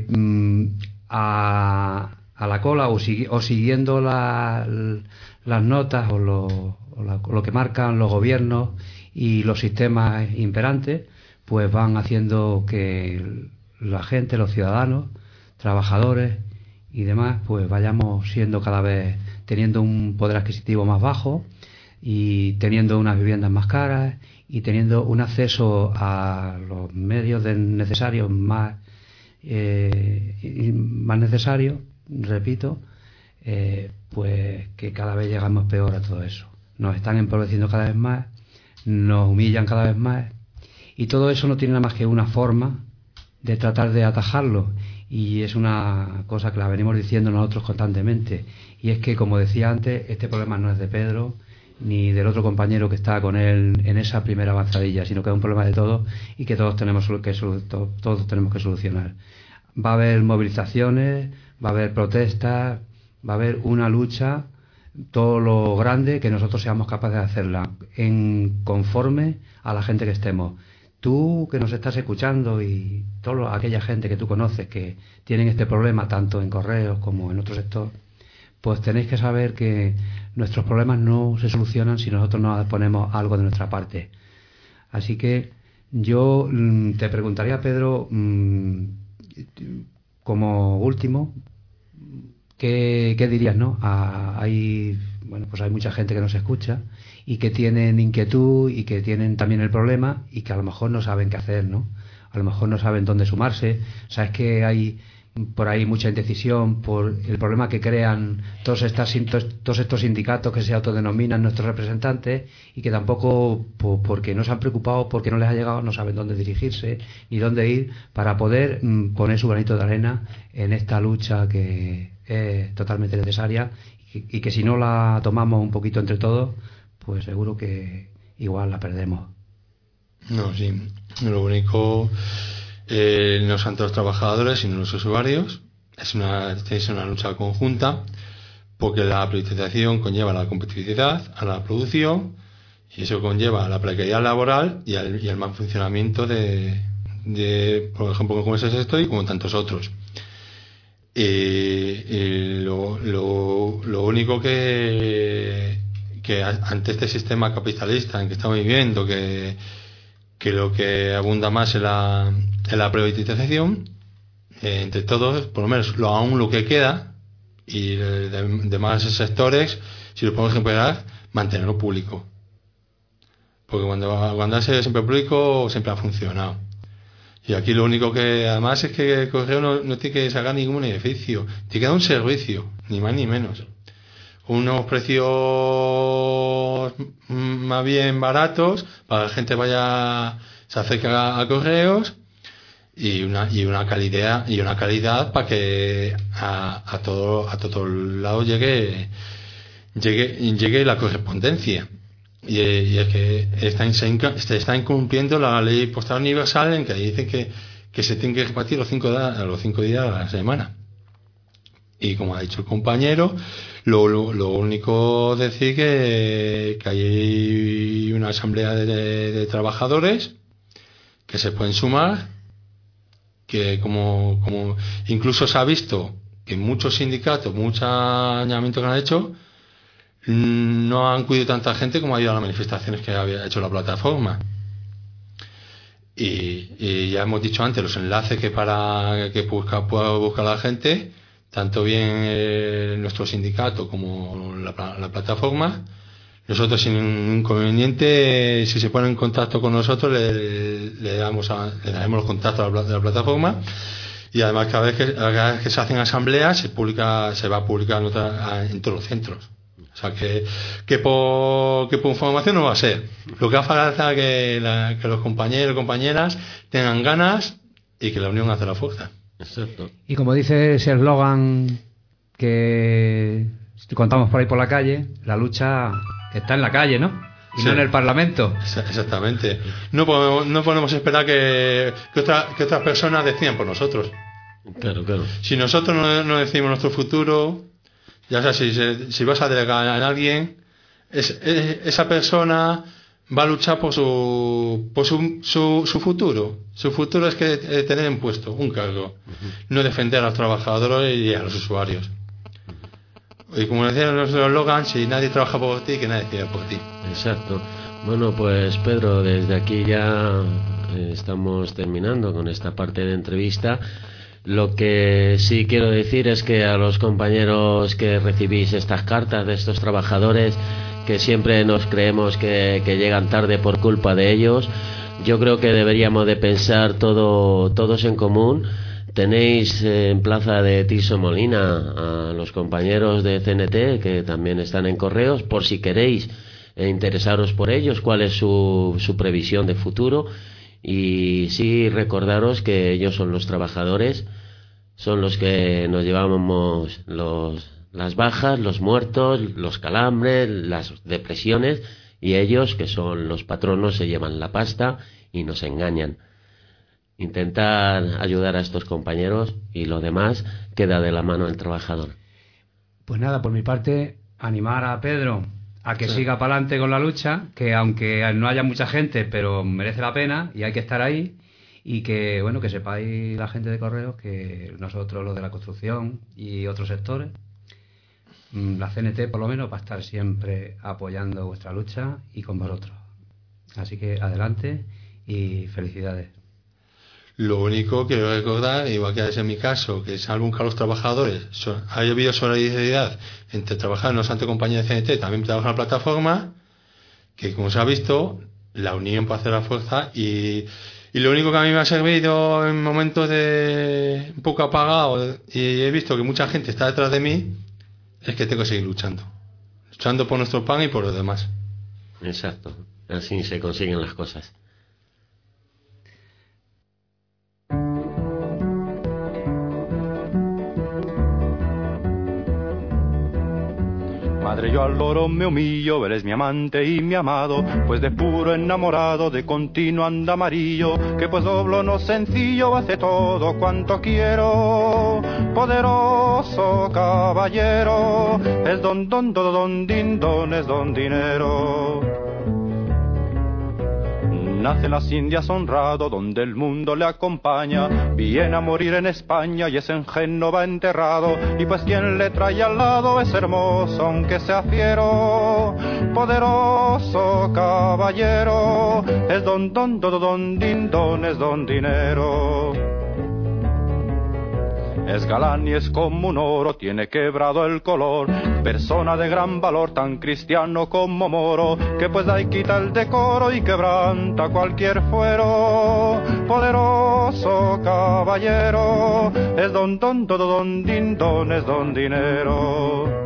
a la cola o siguiendo las notas o lo que marcan los gobiernos y los sistemas imperantes, pues van haciendo que la gente, los ciudadanos, trabajadores y demás, pues vayamos siendo cada vez, teniendo un poder adquisitivo más bajo y teniendo unas viviendas más caras y teniendo un acceso a los medios necesarios más necesarios, repito, pues que cada vez llegamos peor a todo eso. Nos están empobreciendo cada vez más, nos humillan cada vez más, y todo eso no tiene nada más que una forma de tratar de atajarlo, y es una cosa que la venimos diciendo nosotros constantemente, y es que, como decía antes, este problema no es de Pedro ni del otro compañero que está con él en esa primera avanzadilla, sino que es un problema de todos y que todos tenemos que solucionar. Va a haber movilizaciones, va a haber protestas, va a haber una lucha, todo lo grande, que nosotros seamos capaces de hacerla en conforme a la gente que estemos. Tú que nos estás escuchando y toda aquella gente que tú conoces que tienen este problema tanto en Correos como en otro sector, pues tenéis que saber que nuestros problemas no se solucionan si nosotros no ponemos algo de nuestra parte. Así que yo te preguntaría, Pedro, como último, ¿qué dirías, no? Hay mucha gente que nos escucha y que tienen inquietud y que tienen también el problema y que a lo mejor no saben qué hacer, ¿no? a lo mejor no saben dónde sumarse. Sabes que hay por ahí mucha indecisión por el problema que crean todos estos sindicatos que se autodenominan nuestros representantes y que tampoco, porque no se han preocupado, porque no les ha llegado, no saben dónde dirigirse ni dónde ir para poder poner su granito de arena en esta lucha que es totalmente necesaria y que si no la tomamos un poquito entre todos, pues seguro que igual la perdemos. No, sí. Lo único, no son los trabajadores, sino los usuarios. Es una lucha conjunta, porque la privatización conlleva a la competitividad, a la producción, y eso conlleva a la precariedad laboral y al mal funcionamiento de, por ejemplo, como ese sector y como tantos otros. Y lo único que ante este sistema capitalista en que estamos viviendo, que lo que abunda más es la privatización, entre todos, por lo menos aún lo que queda, y de demás sectores, si lo podemos ejemplar, mantenerlo público. Porque cuando ha sido siempre público, siempre ha funcionado. Y aquí lo único que además es que el correo no tiene que sacar ningún beneficio, tiene que dar un servicio, ni más ni menos. Unos precios más bien baratos para que la gente se acerque a correos y una calidad para que a todos lados llegue la correspondencia. Y es que se está incumpliendo la ley postal universal, en que dice que se tiene que repartir los 5 días a la semana. Y como ha dicho el compañero, lo único decir que hay una asamblea de trabajadores que se pueden sumar, que como incluso se ha visto que muchos sindicatos, muchos llamamientos que han hecho, no han acudido tanta gente como ha ido a las manifestaciones que había hecho la plataforma. Y ya hemos dicho antes los enlaces que pueda buscar la gente, tanto bien nuestro sindicato como la plataforma. Nosotros sin ningún inconveniente, si se ponen en contacto con nosotros, le daremos los contactos de la plataforma. Y además cada vez que se hacen asambleas se va a publicar en todos los centros. O sea que por información no va a ser. Lo que hace falta es que los compañeros y compañeras tengan ganas y que la unión hace la fuerza. Exacto. Y como dice ese eslogan que contamos por ahí por la calle, la lucha está en la calle, ¿no? Y no en el Parlamento. Exactamente. No podemos esperar que otras personas decidan por nosotros. Claro. Si nosotros no decidimos nuestro futuro, ya sabes, si vas a delegar a alguien, esa persona va a luchar por su futuro. Su futuro es que tener en puesto un cargo, no defender a los trabajadores y a los usuarios. Y como decían los eslogans, si nadie trabaja por ti, que nadie decida por ti. Exacto. Bueno, pues Pedro, desde aquí ya estamos terminando con esta parte de entrevista. Lo que sí quiero decir es que a los compañeros que recibís estas cartas de estos trabajadores, que siempre nos creemos que llegan tarde por culpa de ellos, yo creo que deberíamos de pensar todos en común. Tenéis en Plaza de Tirso Molina a los compañeros de CNT que también están en correos, por si queréis interesaros por ellos, cuál es su previsión de futuro. Y sí, recordaros que ellos son los trabajadores, son los que nos llevamos las bajas, los muertos, los calambres, las depresiones, y ellos, que son los patronos, se llevan la pasta y nos engañan. Intentar ayudar a estos compañeros y lo demás queda de la mano del trabajador. Pues nada, por mi parte, animar a Pedro a que siga para adelante con la lucha, que aunque no haya mucha gente, pero merece la pena y hay que estar ahí, y que bueno, que sepáis la gente de Correos que nosotros, los de la construcción y otros sectores, la CNT por lo menos va a estar siempre apoyando vuestra lucha y con vosotros. Así que adelante y felicidades. Lo único que quiero recordar, igual que es en mi caso, que salvo un los trabajadores, ha habido solidaridad entre trabajar en los santos compañías de CNT, también trabajar en la plataforma, que como se ha visto, la unión puede hacer la fuerza, y Y lo único que a mí me ha servido en momentos de un poco apagado y he visto que mucha gente está detrás de mí, es que tengo que seguir luchando. Luchando por nuestro pan y por los demás. Exacto. Así se consiguen las cosas. Madre, yo al loro me humillo, eres mi amante y mi amado, pues de puro enamorado de continuo anda amarillo, que pues doblo no sencillo, hace todo cuanto quiero. Poderoso caballero, es don din don, es don dinero. Nace en las Indias honrado, donde el mundo le acompaña, viene a morir en España y es en Génova enterrado, y pues quien le trae al lado es hermoso aunque sea fiero. Poderoso caballero, es don din don, es don dinero. Es galán y es como un oro, tiene quebrado el color, persona de gran valor, tan cristiano como moro, que pues da y quita el decoro y quebranta cualquier fuero. Poderoso caballero, es don din don, es don dinero.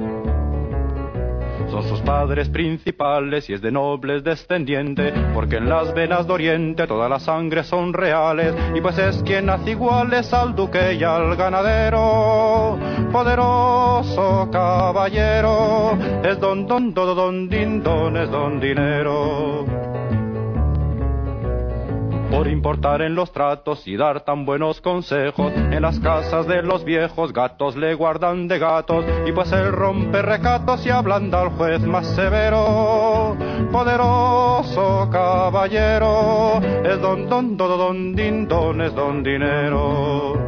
Son sus padres principales y es de nobles descendiente, porque en las venas de Oriente todas las sangres son reales, y pues es quien hace iguales al duque y al ganadero. Poderoso caballero, es don din don, es don dinero. Por importar en los tratos y dar tan buenos consejos, en las casas de los viejos gatos le guardan de gatos, y pues él rompe recatos y ablanda al juez más severo. Poderoso caballero, es don din don, es don dinero.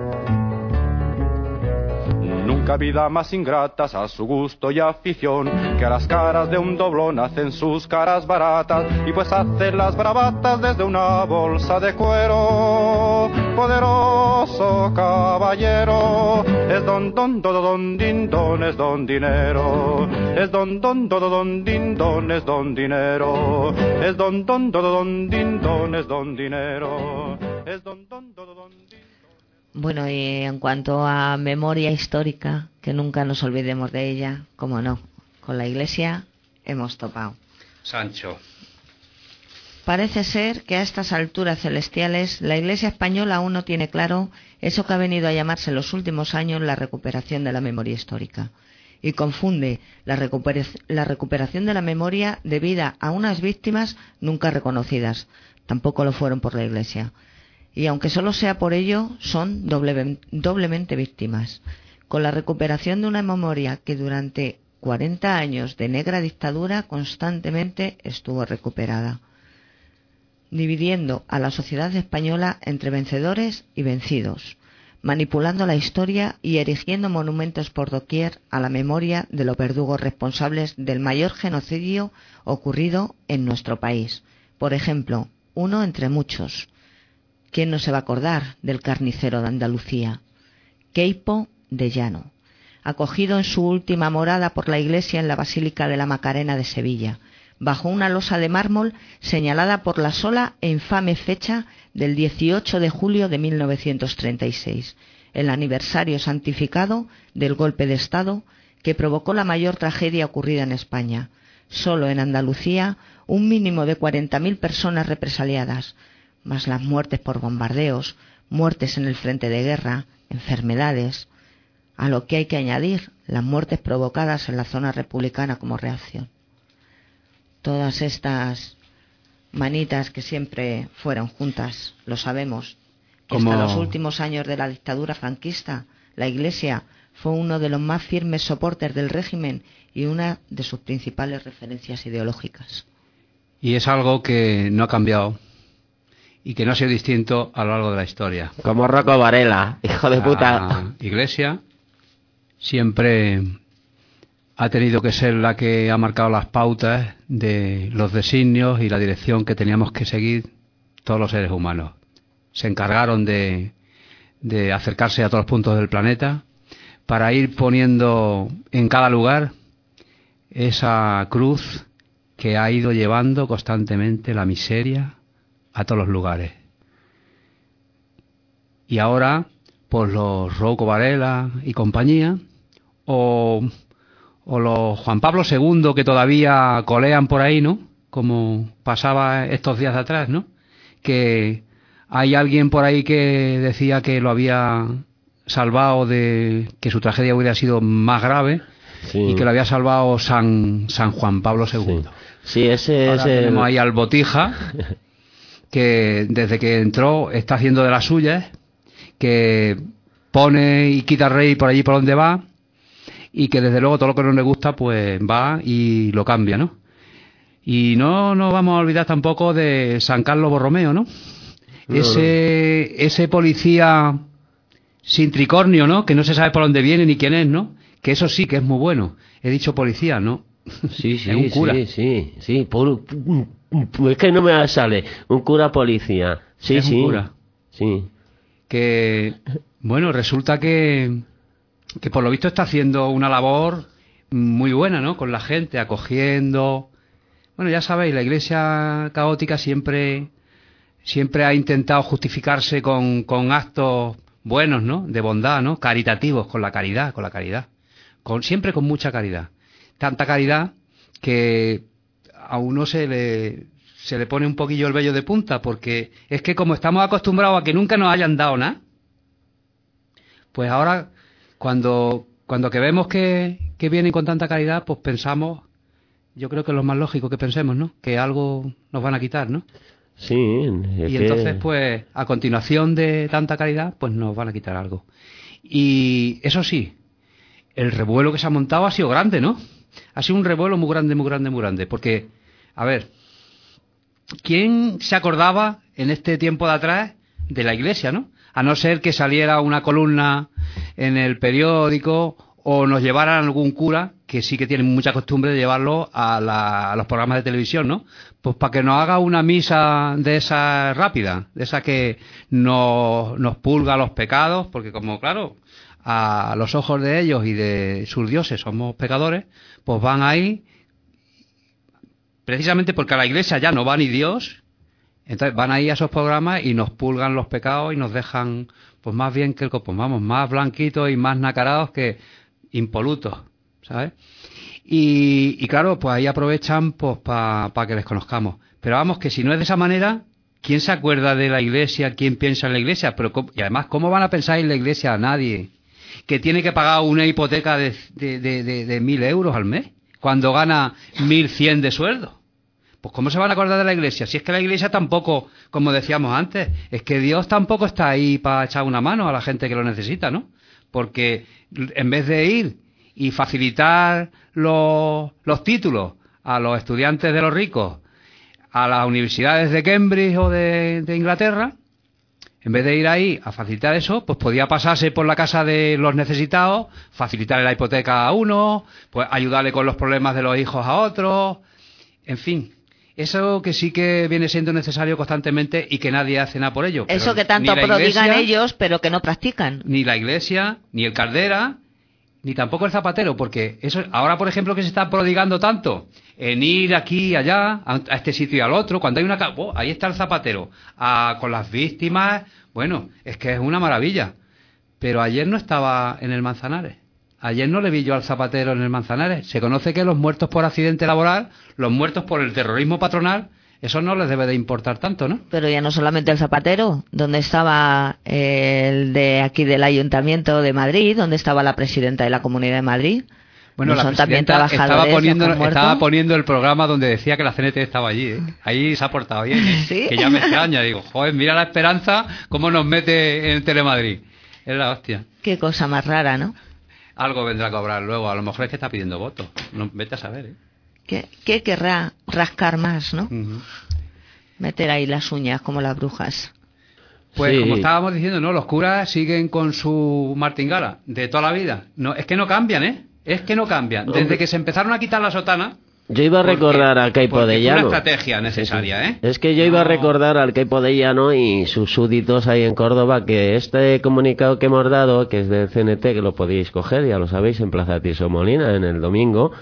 Nunca vida más ingratas a su gusto y afición, que a las caras de un doblón hacen sus caras baratas, y pues hace las bravatas desde una bolsa de cuero. Poderoso caballero, es don din don, es don dinero. Es don din don, es don dinero. Es don din don, es don dinero. Es don din don. Bueno, y en cuanto a memoria histórica, que nunca nos olvidemos de ella, como no, con la Iglesia hemos topado. Sancho. Parece ser que a estas alturas celestiales la Iglesia española aún no tiene claro eso que ha venido a llamarse en los últimos años la recuperación de la memoria histórica, y confunde la recuperación de la memoria debida a unas víctimas nunca reconocidas, tampoco lo fueron por la Iglesia. Y aunque solo sea por ello, son doblemente víctimas, con la recuperación de una memoria que durante 40 años de negra dictadura constantemente estuvo recuperada, dividiendo a la sociedad española entre vencedores y vencidos, manipulando la historia y erigiendo monumentos por doquier a la memoria de los verdugos responsables del mayor genocidio ocurrido en nuestro país. Por ejemplo, uno entre muchos. ¿Quién no se va a acordar del carnicero de Andalucía? Queipo de Llano, acogido en su última morada por la Iglesia en la Basílica de la Macarena de Sevilla, bajo una losa de mármol señalada por la sola e infame fecha del 18 de julio de 1936, el aniversario santificado del golpe de Estado que provocó la mayor tragedia ocurrida en España. Solo en Andalucía, un mínimo de 40.000 personas represaliadas, más las muertes por bombardeos, muertes en el frente de guerra, enfermedades, a lo que hay que añadir las muertes provocadas en la zona republicana como reacción. Todas estas manitas que siempre fueron juntas, lo sabemos, que hasta los últimos años de la dictadura franquista, la Iglesia fue uno de los más firmes soportes del régimen y una de sus principales referencias ideológicas. Y es algo que no ha cambiado y que no ha sido distinto a lo largo de la historia. Como Rocco Varela, hijo de puta. La Iglesia siempre ha tenido que ser la que ha marcado las pautas de los designios y la dirección que teníamos que seguir todos los seres humanos. Se encargaron de acercarse a todos los puntos del planeta para ir poniendo en cada lugar esa cruz que ha ido llevando constantemente la miseria a todos los lugares. Y ahora, pues los Rouco Varela y compañía, o los Juan Pablo II que todavía colean por ahí, ¿no? Como pasaba estos días de atrás, ¿no? Que hay alguien por ahí que decía que lo había salvado de que su tragedia hubiera sido más grave, sí, y que lo había salvado San Juan Pablo II. Sí, ese ahora tenemos ahí al Botija, que desde que entró está haciendo de las suyas, que pone y quita rey por allí por donde va, y que desde luego todo lo que no le gusta pues va y lo cambia, ¿no? Y no nos vamos a olvidar tampoco de San Carlos Borromeo, ¿no? Ese policía sin tricornio, ¿no? Que no se sabe por dónde viene ni quién es, ¿no? Que eso sí que es muy bueno. He dicho policía, ¿no? Sí, es un cura. Sí. Es que no me sale. Un cura policía. Sí, es un cura. Sí. Que, bueno, resulta que por lo visto está haciendo una labor muy buena, ¿no? Con la gente, acogiendo. Bueno, ya sabéis, la Iglesia católica siempre ha intentado justificarse con actos buenos, ¿no? De bondad, ¿no? Caritativos, con la caridad. Siempre con mucha caridad. Tanta caridad que a uno se le pone un poquillo el vello de punta, porque es que como estamos acostumbrados a que nunca nos hayan dado nada, pues ahora cuando que vemos que vienen con tanta caridad, pues pensamos, yo creo que es lo más lógico que pensemos, ¿no? Que algo nos van a quitar, ¿no? Sí. Y entonces, pues, a continuación de tanta caridad, pues nos van a quitar algo. Y eso sí, el revuelo que se ha montado ha sido grande, ¿no? Ha sido un revuelo muy grande, porque, a ver, ¿quién se acordaba en este tiempo de atrás de la Iglesia, ¿no? A no ser que saliera una columna en el periódico o nos llevaran algún cura, que sí que tienen mucha costumbre de llevarlo a los programas de televisión, ¿no? Pues para que nos haga una misa de esa rápida, de esa que nos pulga los pecados, porque como, claro, a los ojos de ellos y de sus dioses somos pecadores, pues van ahí, precisamente porque a la Iglesia ya no va ni Dios, entonces van ahí a esos programas y nos pulgan los pecados y nos dejan, pues más bien que más blanquitos y más nacarados que impolutos, ¿sabes? Y claro, pues ahí aprovechan pues para que les conozcamos. Pero vamos, que si no es de esa manera, ¿quién se acuerda de la Iglesia? ¿Quién piensa en la Iglesia? Y además, ¿cómo van a pensar en la Iglesia? Nadie. Que tiene que pagar una hipoteca de 1.000 euros al mes, cuando gana 1.100 de sueldo. Pues ¿cómo se van a acordar de la Iglesia? Si es que la Iglesia tampoco, como decíamos antes, es que Dios tampoco está ahí para echar una mano a la gente que lo necesita, ¿no? Porque en vez de ir y facilitar los títulos a los estudiantes de los ricos, a las universidades de Cambridge o de Inglaterra, en vez de ir ahí a facilitar eso, pues podía pasarse por la casa de los necesitados, facilitarle la hipoteca a uno, pues ayudarle con los problemas de los hijos a otros, en fin. Eso que sí que viene siendo necesario constantemente y que nadie hace nada por ello. Eso que tanto prodigan ellos, pero que no practican. Ni la Iglesia, ni el Caldera, ni tampoco el Zapatero, porque eso ahora, por ejemplo, que se está prodigando tanto en ir aquí y allá, a este sitio y al otro, cuando hay ahí está el Zapatero, con las víctimas, bueno, es que es una maravilla. Pero ayer no estaba en el Manzanares. Ayer no le vi yo al Zapatero en el Manzanares. Se conoce que los muertos por accidente laboral, los muertos por el terrorismo patronal, eso no les debe de importar tanto, ¿no? Pero ya no solamente el Zapatero. ¿Dónde estaba el de aquí del Ayuntamiento de Madrid? ¿Dónde estaba la presidenta de la Comunidad de Madrid? Bueno, la presidenta estaba poniendo el programa donde decía que la CNT estaba allí, ¿eh? Ahí se ha portado bien, ¿eh? ¿Sí? Que ya me extraña. Digo, joder, mira la Esperanza, cómo nos mete en Telemadrid. Es la hostia. Qué cosa más rara, ¿no? Algo vendrá a cobrar luego. A lo mejor es que está pidiendo votos. No, vete a saber, ¿eh? ¿Qué querrá rascar más, no? Uh-huh. Meter ahí las uñas como las brujas. Pues sí. Como estábamos diciendo, ¿no? Los curas siguen con su martingala de toda la vida. No, es que no cambian, ¿eh? Es que no cambian. Desde que se empezaron a quitar la sotana... Yo iba a recordar al Caipo de Llano. Es una estrategia necesaria, ¿eh? Es que yo iba a recordar al Caipo de Llano y sus súbditos ahí en Córdoba que este comunicado que hemos dado, que es del CNT, que lo podéis coger, ya lo sabéis, en Plaza Tirso Molina, en el domingo,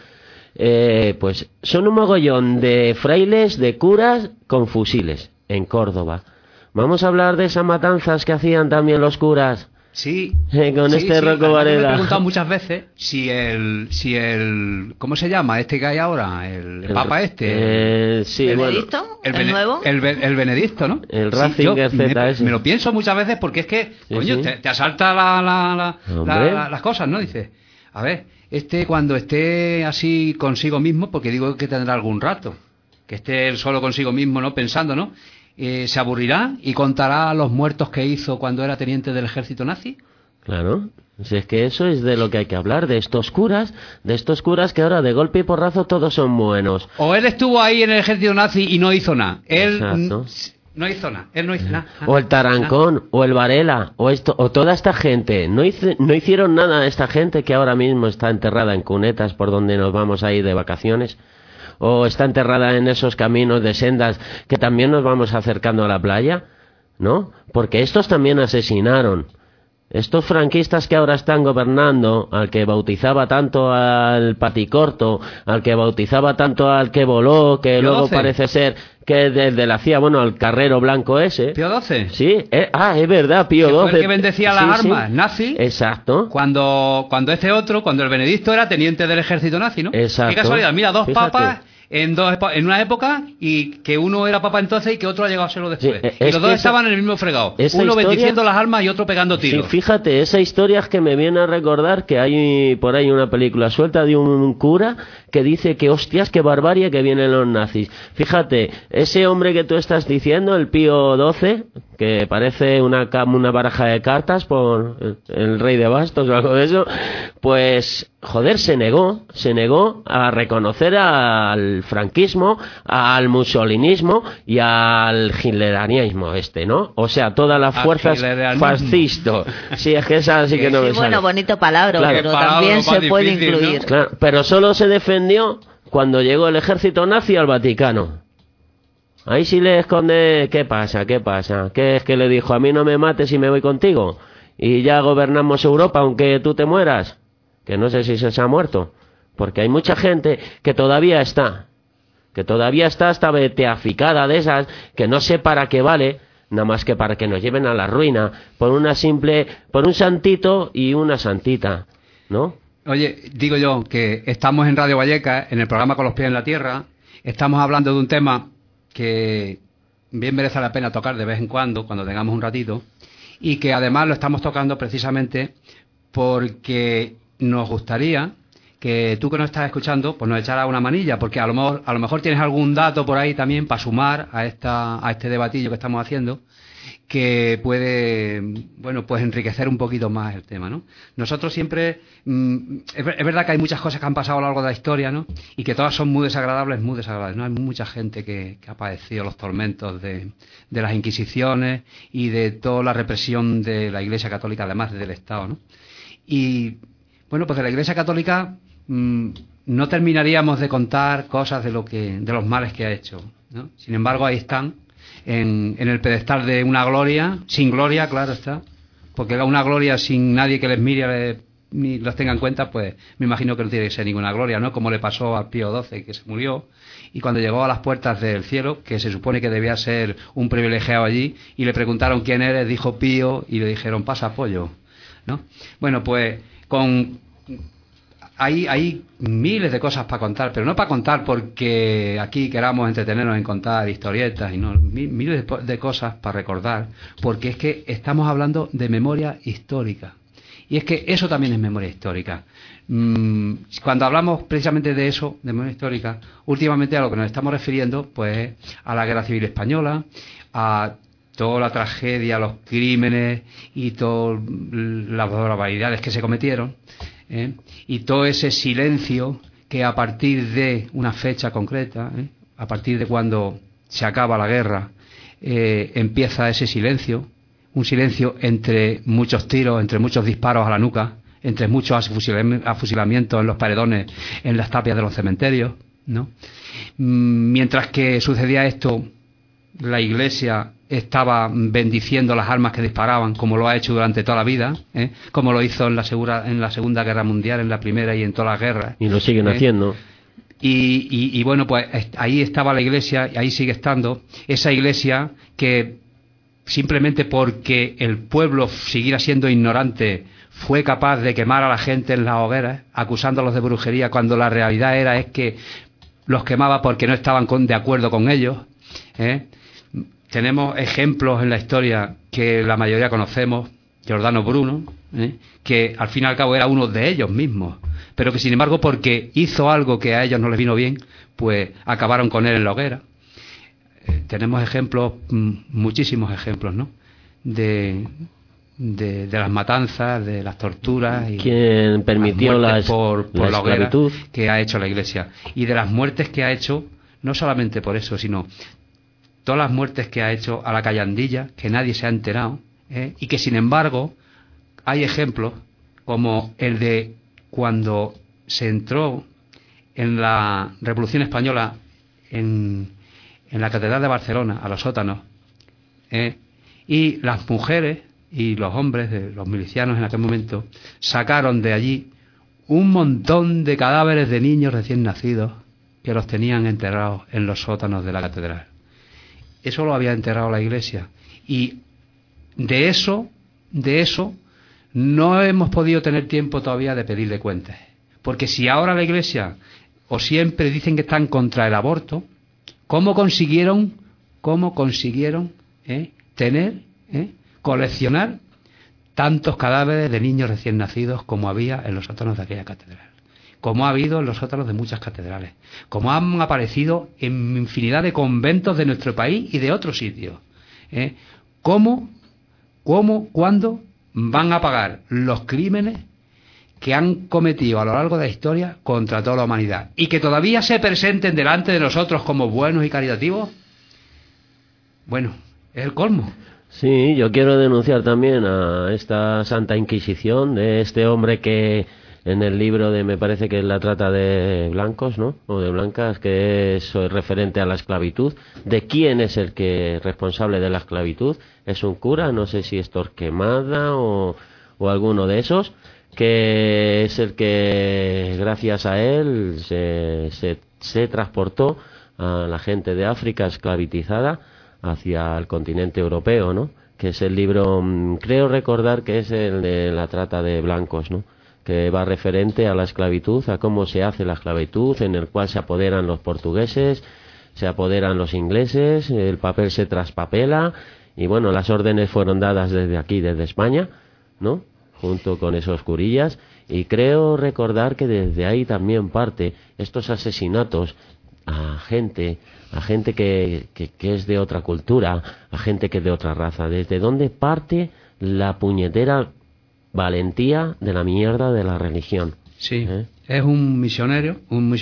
pues son un mogollón de frailes, de curas con fusiles en Córdoba. Vamos a hablar de esas matanzas que hacían también los curas. Sí, con sí, este sí. Rocco Varela. Me he preguntado muchas veces si el ¿cómo se llama este que hay ahora? El Papa este. Sí, ¿Benedicto? bueno. ¿El nuevo? El Benedicto, ¿no? El Ratzinger ZS. Me lo pienso muchas veces porque es que, Sí, coño, sí. te asalta las cosas, ¿no? Dice, a ver, cuando esté así consigo mismo, porque digo que tendrá algún rato, que esté él solo consigo mismo, ¿no? Pensando, ¿no? Se aburrirá y contará los muertos que hizo cuando era teniente del ejército nazi. Claro, si es que eso es de lo que hay que hablar, de estos curas que ahora de golpe y porrazo todos son buenos. O él estuvo ahí en el ejército nazi y no hizo nada. Él Exacto. no hizo nada. Él no hizo nada. O el Tarancón, o el Varela, o toda esta gente. No hicieron nada esta gente que ahora mismo está enterrada en cunetas por donde nos vamos a ir de vacaciones. O está enterrada en esos caminos de sendas que también nos vamos acercando a la playa, ¿no? Porque estos también asesinaron. Estos franquistas que ahora están gobernando, al que bautizaba tanto al Paticorto, al que bautizaba tanto al que voló, que Pío luego XII. parece ser que desde la CIA, bueno, al carrero blanco ese. Pío XII. Sí, es verdad, Pío Que XII. fue el que bendecía las armas nazi. Exacto. Cuando el Benedicto era teniente del ejército nazi, ¿no? Exacto. Qué casualidad, mira, dos Fíjate. papas en una época y que uno era papa entonces y que otro ha llegado a serlo después. Sí, y es los dos que estaban en el mismo fregado. esa Uno historia- bendiciendo las armas y otro pegando tiros. Sí, fíjate, esa historia es que me viene a recordar que hay por ahí una película suelta de un cura que dice que hostias, qué barbarie que vienen los nazis. Fíjate, ese hombre que tú estás diciendo, el Pío XII, que parece una baraja de cartas por el rey de bastos o algo de eso, pues, joder, se negó a reconocer al franquismo, al mussolinismo y al hitlerianismo ¿no? O sea, todas las Al fuerzas hitlerianismo. fascistas. Sí, es que esa sí que no me Sí, sale. bueno, bonito palabra, Claro. pero Palabra también más se puede difícil, ¿no? incluir. Claro, pero solo se defendió cuando llegó el ejército nazi al Vaticano. Ahí sí le esconde, ¿qué pasa? ¿Qué es que le dijo? A mí no me mates y me voy contigo. Y ya gobernamos Europa aunque tú te mueras. Que no sé si se ha muerto. Porque hay mucha gente que todavía está hasta beatificada de esas, que no sé para qué vale, nada más que para que nos lleven a la ruina, por un santito y una santita, ¿no? Oye, digo yo que estamos en Radio Vallecas, en el programa Con los pies en la tierra, estamos hablando de un tema que bien merece la pena tocar de vez en cuando tengamos un ratito, y que además lo estamos tocando precisamente porque nos gustaría que tú que nos estás escuchando, pues nos echaras una manilla, porque a lo mejor tienes algún dato por ahí también para sumar a este debatillo que estamos haciendo, que puede, bueno, pues enriquecer un poquito más el tema, ¿no? Nosotros siempre, es verdad que hay muchas cosas que han pasado a lo largo de la historia, ¿no? Y que todas son muy desagradables, ¿no? Hay mucha gente que ha padecido los tormentos de las Inquisiciones y de toda la represión de la Iglesia Católica, además del Estado, ¿no? Y, bueno, pues de la Iglesia Católica no terminaríamos de contar cosas de los males que ha hecho, ¿no? Sin embargo, ahí están, en el pedestal de una gloria, sin gloria, claro está, porque una gloria sin nadie que les mire ni los tenga en cuenta, pues me imagino que no tiene que ser ninguna gloria, ¿no? Como le pasó al Pío XII, que se murió, y cuando llegó a las puertas del cielo, que se supone que debía ser un privilegiado allí, y le preguntaron quién eres, dijo Pío, y le dijeron pasa pollo, ¿no? Bueno, pues hay miles de cosas para contar, pero no para contar porque aquí queramos entretenernos en contar historietas, y no, miles de cosas para recordar, porque es que estamos hablando de memoria histórica. Y es que eso también es memoria histórica. Cuando hablamos precisamente de eso, de memoria histórica, últimamente a lo que nos estamos refiriendo, pues a la Guerra Civil Española, a toda la tragedia, los crímenes y todas las barbaridades que se cometieron, y todo ese silencio que a partir de una fecha concreta, a partir de cuando se acaba la guerra, empieza ese silencio, un silencio entre muchos tiros, entre muchos disparos a la nuca, entre muchos afusilamientos en los paredones, en las tapias de los cementerios, ¿no? Mientras que sucedía esto, la Iglesia estaba bendiciendo las armas que disparaban, como lo ha hecho durante toda la vida, como lo hizo en la Segunda Guerra Mundial, en la Primera y en todas las guerras. Y lo siguen haciendo. Y bueno, pues ahí estaba la Iglesia, y ahí sigue estando, esa Iglesia que simplemente porque el pueblo siguiera siendo ignorante, fue capaz de quemar a la gente en las hogueras, acusándolos de brujería, cuando la realidad es que los quemaba porque no estaban de acuerdo con ellos. Tenemos ejemplos en la historia que la mayoría conocemos, Giordano Bruno, que al fin y al cabo era uno de ellos mismos, pero que sin embargo, porque hizo algo que a ellos no les vino bien, pues acabaron con él en la hoguera. Tenemos ejemplos, muchísimos ejemplos, ¿no? De las matanzas, de las torturas y quien permitió la esclavitud que ha hecho la Iglesia, y de las muertes que ha hecho, no solamente por eso, sino todas las muertes que ha hecho a la callandilla, que nadie se ha enterado, y que sin embargo hay ejemplos como el de cuando se entró en la Revolución Española en la Catedral de Barcelona, a los sótanos, y las mujeres y los hombres, los milicianos en aquel momento, sacaron de allí un montón de cadáveres de niños recién nacidos que los tenían enterrados en los sótanos de la catedral. Eso lo había enterrado la Iglesia, y de eso no hemos podido tener tiempo todavía de pedirle cuentas, porque si ahora la Iglesia o siempre dicen que están contra el aborto, ¿cómo consiguieron coleccionar tantos cadáveres de niños recién nacidos como había en los sótanos de aquella catedral? Como ha habido en los sótanos de muchas catedrales, como han aparecido en infinidad de conventos de nuestro país y de otros sitios. ¿Cuándo van a pagar los crímenes que han cometido a lo largo de la historia contra toda la humanidad? Y que todavía se presenten delante de nosotros como buenos y caritativos. Bueno, es el colmo. Sí, yo quiero denunciar también a esta Santa Inquisición de este hombre que en el libro me parece que es la trata de blancos, ¿no? O de blancas, que es referente a la esclavitud. ¿De quién es el que es responsable de la esclavitud? Es un cura, no sé si es Torquemada o alguno de esos, que es el que gracias a él se transportó a la gente de África esclavizada hacia el continente europeo, ¿no? Que es el libro, creo recordar que es el de la trata de blancos, ¿no? Que va referente a la esclavitud, a cómo se hace la esclavitud, en el cual se apoderan los portugueses, se apoderan los ingleses, el papel se traspapela, y bueno, las órdenes fueron dadas desde aquí, desde España, ¿no? Junto con esos curillas, y creo recordar que desde ahí también parte estos asesinatos a gente que es de otra cultura, a gente que es de otra raza. ¿Desde dónde parte la puñetera valentía de la mierda de la religión? Sí, es un misionero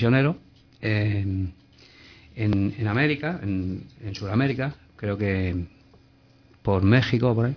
en América, en Sudamérica, creo que por México, por ahí,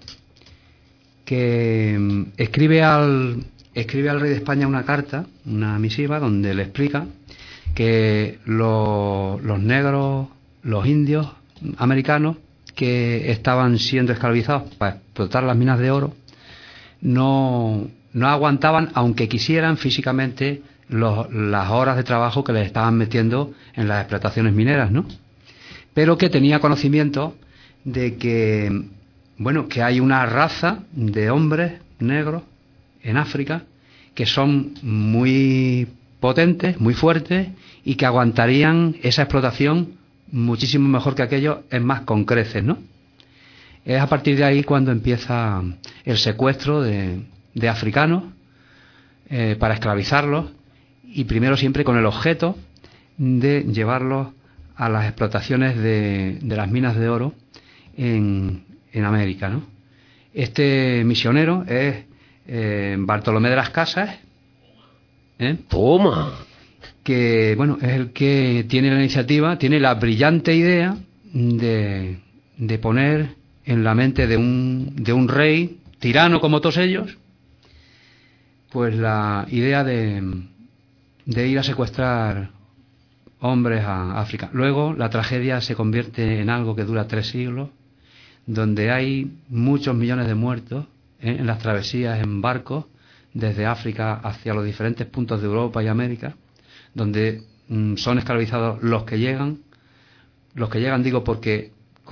que escribe al rey de España una carta, una misiva, donde le explica que los negros, los indios americanos que estaban siendo esclavizados para explotar las minas de oro, no aguantaban, aunque quisieran físicamente, las horas de trabajo que les estaban metiendo en las explotaciones mineras, ¿no? Pero que tenía conocimiento de que, bueno, que hay una raza de hombres negros en África que son muy potentes, muy fuertes, y que aguantarían esa explotación muchísimo mejor que aquellos, es más, con creces, ¿no? Es a partir de ahí cuando empieza el secuestro de africanos para esclavizarlos, y primero siempre con el objeto de llevarlos a las explotaciones de las minas de oro en América, ¿no? Este misionero es Bartolomé de las Casas, ¡Toma! Que bueno, es el que tiene la iniciativa, tiene la brillante idea de poner en la mente de un rey tirano como todos ellos, pues la idea de ir a secuestrar hombres a África. Luego la tragedia se convierte en algo que dura 3 siglos, donde hay muchos millones de muertos en las travesías en barcos desde África hacia los diferentes puntos de Europa y América, donde son esclavizados los que llegan digo porque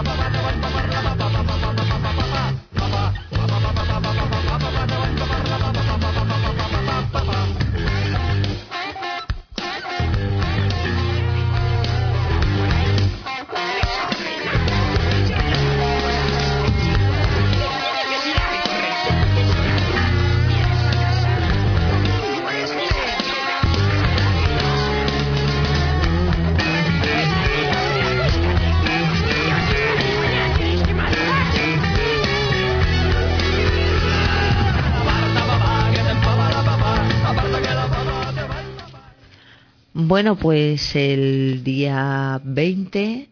Bueno, pues el día 20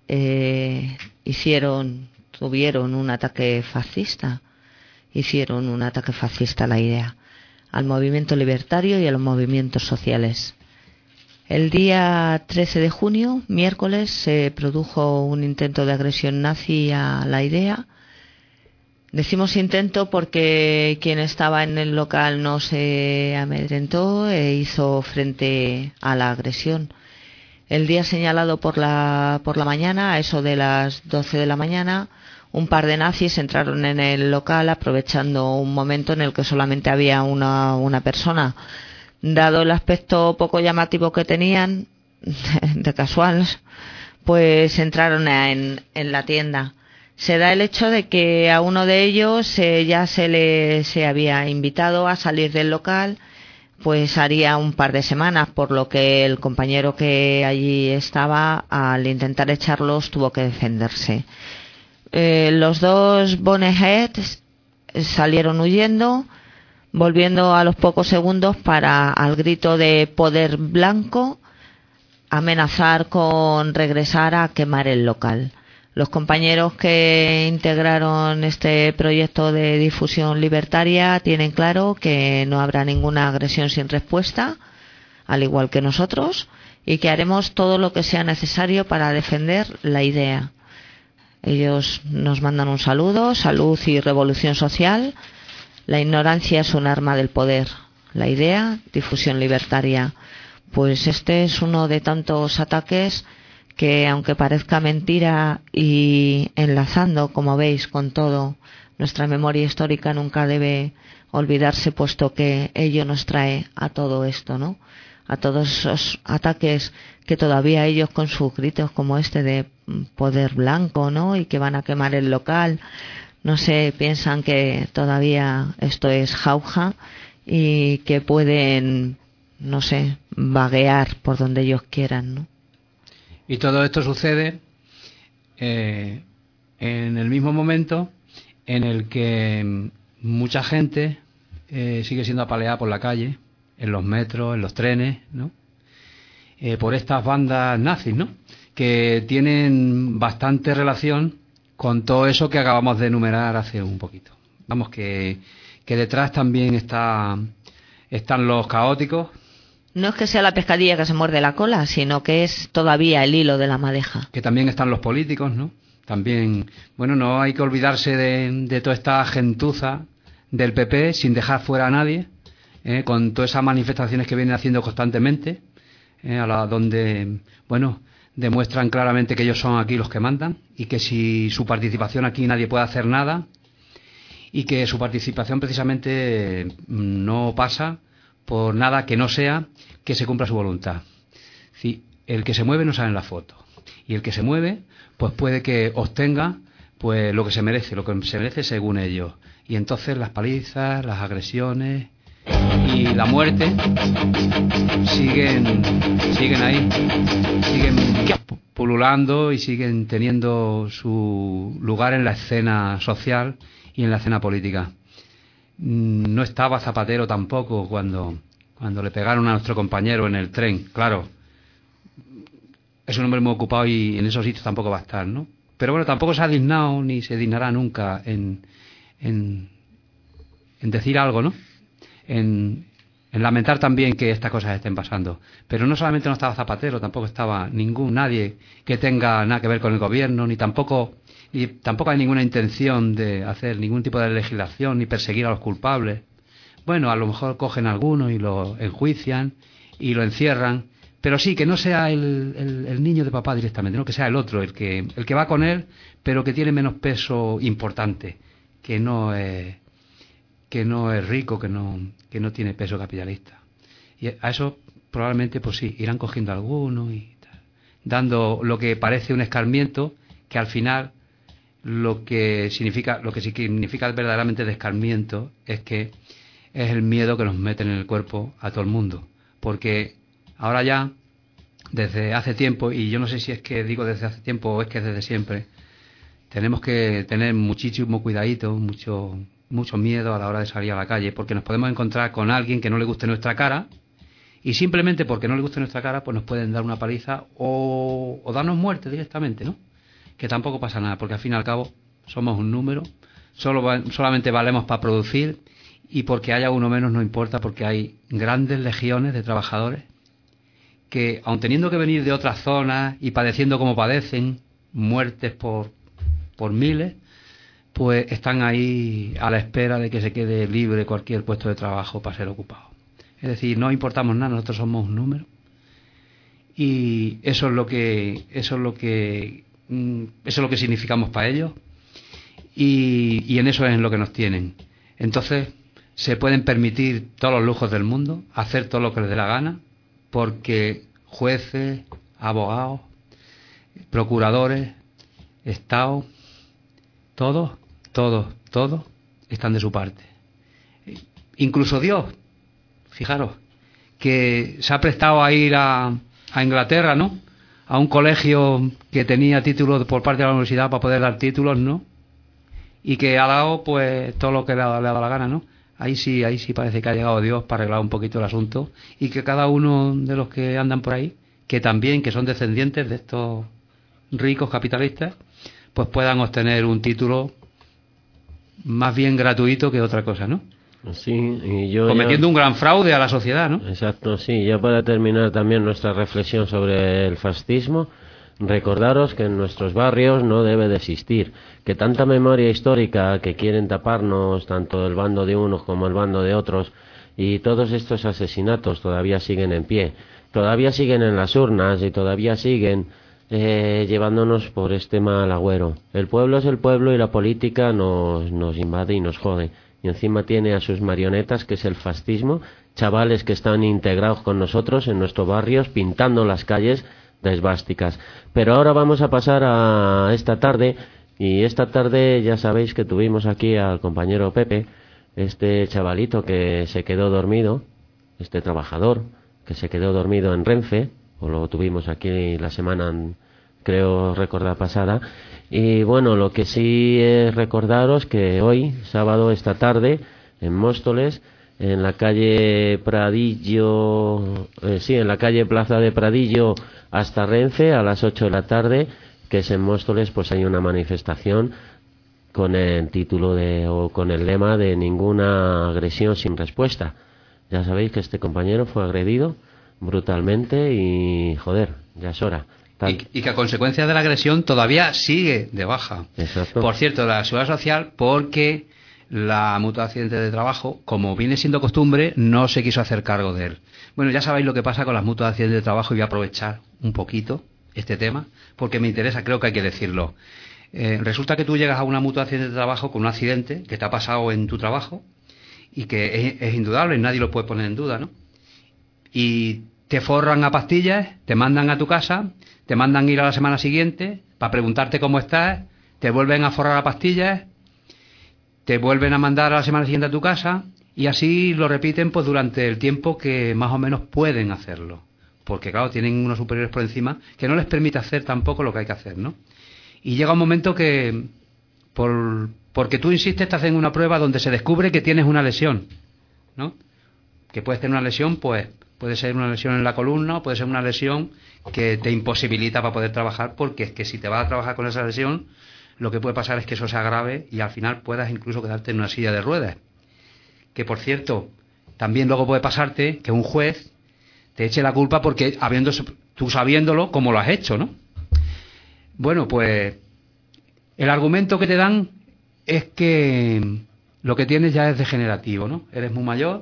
tuvieron un ataque fascista. Hicieron un ataque fascista a la idea, al movimiento libertario y a los movimientos sociales. El día 13 de junio, miércoles, se produjo un intento de agresión nazi a la idea. Decimos intento porque quien estaba en el local no se amedrentó e hizo frente a la agresión. El día señalado por la mañana, a eso de las 12 de la mañana, un par de nazis entraron en el local aprovechando un momento en el que solamente había una persona. Dado el aspecto poco llamativo que tenían, de casual, pues entraron en la tienda. Se da el hecho de que a uno de ellos ya se había invitado a salir del local, pues haría un par de semanas, por lo que el compañero que allí estaba, al intentar echarlos, tuvo que defenderse. Los dos boneheads salieron huyendo, volviendo a los pocos segundos para, al grito de poder blanco, amenazar con regresar a quemar el local. Los compañeros que integraron este proyecto de difusión libertaria tienen claro que no habrá ninguna agresión sin respuesta, al igual que nosotros, y que haremos todo lo que sea necesario para defender la idea. Ellos nos mandan un saludo, salud y revolución social. La ignorancia es un arma del poder. La idea, difusión libertaria. Pues este es uno de tantos ataques que, aunque parezca mentira, y enlazando, como veis, con todo, nuestra memoria histórica nunca debe olvidarse, puesto que ello nos trae a todo esto, ¿no? A todos esos ataques que todavía ellos, con sus gritos como este de poder blanco, ¿no? Y que van a quemar el local, no sé, piensan que todavía esto es jauja y que pueden, no sé, vaguear por donde ellos quieran, ¿no? Y todo esto sucede en el mismo momento en el que mucha gente sigue siendo apaleada por la calle, en los metros, en los trenes, ¿no? Por estas bandas nazis, ¿no? Que tienen bastante relación con todo eso que acabamos de enumerar hace un poquito. Vamos, que detrás también están los caóticos. No es que sea la pescadilla que se muerde la cola, sino que es todavía el hilo de la madeja. Que también están los políticos, ¿no? También, bueno, no hay que olvidarse de toda esta gentuza del PP, sin dejar fuera a nadie, con todas esas manifestaciones que vienen haciendo constantemente, donde, bueno, demuestran claramente que ellos son aquí los que mandan y que si su participación aquí nadie puede hacer nada, y que su participación precisamente no pasa por nada que no sea que se cumpla su voluntad. Sí, el que se mueve no sale en la foto, y el que se mueve pues puede que obtenga pues lo que se merece según ellos, y entonces las palizas, las agresiones y la muerte siguen ahí, siguen pululando y siguen teniendo su lugar en la escena social y en la escena política. No estaba Zapatero tampoco cuando le pegaron a nuestro compañero en el tren. Claro, es un hombre muy ocupado y en esos sitios tampoco va a estar, ¿no? Pero bueno, tampoco se ha dignado ni se dignará nunca en decir algo, ¿no? En lamentar también que estas cosas estén pasando. Pero no solamente no estaba Zapatero, tampoco estaba nadie que tenga nada que ver con el gobierno, ni tampoco hay ninguna intención de hacer ningún tipo de legislación ni perseguir a los culpables. Bueno, a lo mejor cogen a alguno y lo enjuician y lo encierran, pero sí, que no sea el niño de papá directamente, no, que sea el otro, el que va con él, pero que tiene menos peso importante, que no es rico, que no tiene peso capitalista. Y a eso probablemente, pues sí, irán cogiendo a alguno y dando lo que parece un escarmiento, que al final lo que significa verdaderamente de escarmiento es que es el miedo que nos meten en el cuerpo a todo el mundo. Porque ahora ya, desde hace tiempo, y yo no sé si es que digo desde hace tiempo o es que desde siempre, tenemos que tener muchísimo cuidadito, mucho miedo a la hora de salir a la calle, porque nos podemos encontrar con alguien que no le guste nuestra cara y simplemente porque no les guste nuestra cara, pues nos pueden dar una paliza o darnos muerte directamente, ¿no? Que tampoco pasa nada, porque al fin y al cabo somos un número, solamente valemos para producir, y porque haya uno menos no importa, porque hay grandes legiones de trabajadores que, aun teniendo que venir de otras zonas y padeciendo como padecen, muertes por miles, pues están ahí a la espera de que se quede libre cualquier puesto de trabajo para ser ocupado. Es decir, no importamos nada, nosotros somos un número, y eso es lo que significamos para ellos, y en eso es en lo que nos tienen. Entonces se pueden permitir todos los lujos del mundo, hacer todo lo que les dé la gana, porque jueces, abogados, procuradores, Estado, todos están de su parte. Incluso Dios, fijaros, que se ha prestado a ir a Inglaterra, ¿no?, a un colegio que tenía títulos por parte de la universidad para poder dar títulos, ¿no?, y que ha dado pues todo lo que le ha dado la gana, ¿no? Ahí sí parece que ha llegado Dios para arreglar un poquito el asunto, y que cada uno de los que andan por ahí, que son descendientes de estos ricos capitalistas, pues puedan obtener un título más bien gratuito que otra cosa, ¿no? Sí, y yo cometiendo un gran fraude a la sociedad, ¿no? Exacto, sí. Ya para terminar también nuestra reflexión sobre el fascismo, recordaros que en nuestros barrios no debe de existir, que tanta memoria histórica que quieren taparnos tanto el bando de unos como el bando de otros, y todos estos asesinatos todavía siguen en pie, todavía siguen en las urnas y todavía siguen llevándonos por este mal agüero. El pueblo es el pueblo y la política nos invade y nos jode, y encima tiene a sus marionetas, que es el fascismo, chavales que están integrados con nosotros en nuestros barrios pintando las calles de esvásticas. Pero ahora vamos a pasar a esta tarde, y esta tarde ya sabéis que tuvimos aquí al compañero Pepe, este chavalito que se quedó dormido, este trabajador que se quedó dormido en Renfe, o lo tuvimos aquí la semana, creo recordar, pasada. Y bueno, lo que sí es recordaros que hoy, sábado, esta tarde, en Móstoles, en la calle Pradillo, en la calle Plaza de Pradillo hasta Renfe, a las 8 de la tarde, que es en Móstoles, pues hay una manifestación con el título o con el lema de ninguna agresión sin respuesta. Ya sabéis que este compañero fue agredido brutalmente y, joder, ya es hora. Y que a consecuencia de la agresión todavía sigue de baja. Exacto. Por cierto, la Seguridad Social, porque la mutua de accidentes de trabajo, como viene siendo costumbre, no se quiso hacer cargo de él. Bueno, ya sabéis lo que pasa con las mutuas de accidentes de trabajo, y voy a aprovechar un poquito este tema porque me interesa, creo que hay que decirlo. Resulta que tú llegas a una mutua de accidentes de trabajo con un accidente que te ha pasado en tu trabajo y que es indudable y nadie lo puede poner en duda, ¿no? Y te forran a pastillas, te mandan a tu casa, te mandan ir a la semana siguiente para preguntarte cómo estás, te vuelven a forrar a pastillas, te vuelven a mandar a la semana siguiente a tu casa, y así lo repiten pues durante el tiempo que más o menos pueden hacerlo, porque claro, tienen unos superiores por encima que no les permite hacer tampoco lo que hay que hacer, ¿no? Y llega un momento que porque tú insistes, te hacen una prueba donde se descubre que tienes una lesión, ¿no? Que puedes tener una lesión, pues puede ser una lesión en la columna, o puede ser una lesión que te imposibilita para poder trabajar, porque es que si te vas a trabajar con esa lesión, lo que puede pasar es que eso se agrave y al final puedas incluso quedarte en una silla de ruedas. Que por cierto, también luego puede pasarte que un juez te eche la culpa porque tú sabiéndolo, como lo has hecho, ¿no? Bueno, pues el argumento que te dan es que lo que tienes ya es degenerativo, ¿no? Eres muy mayor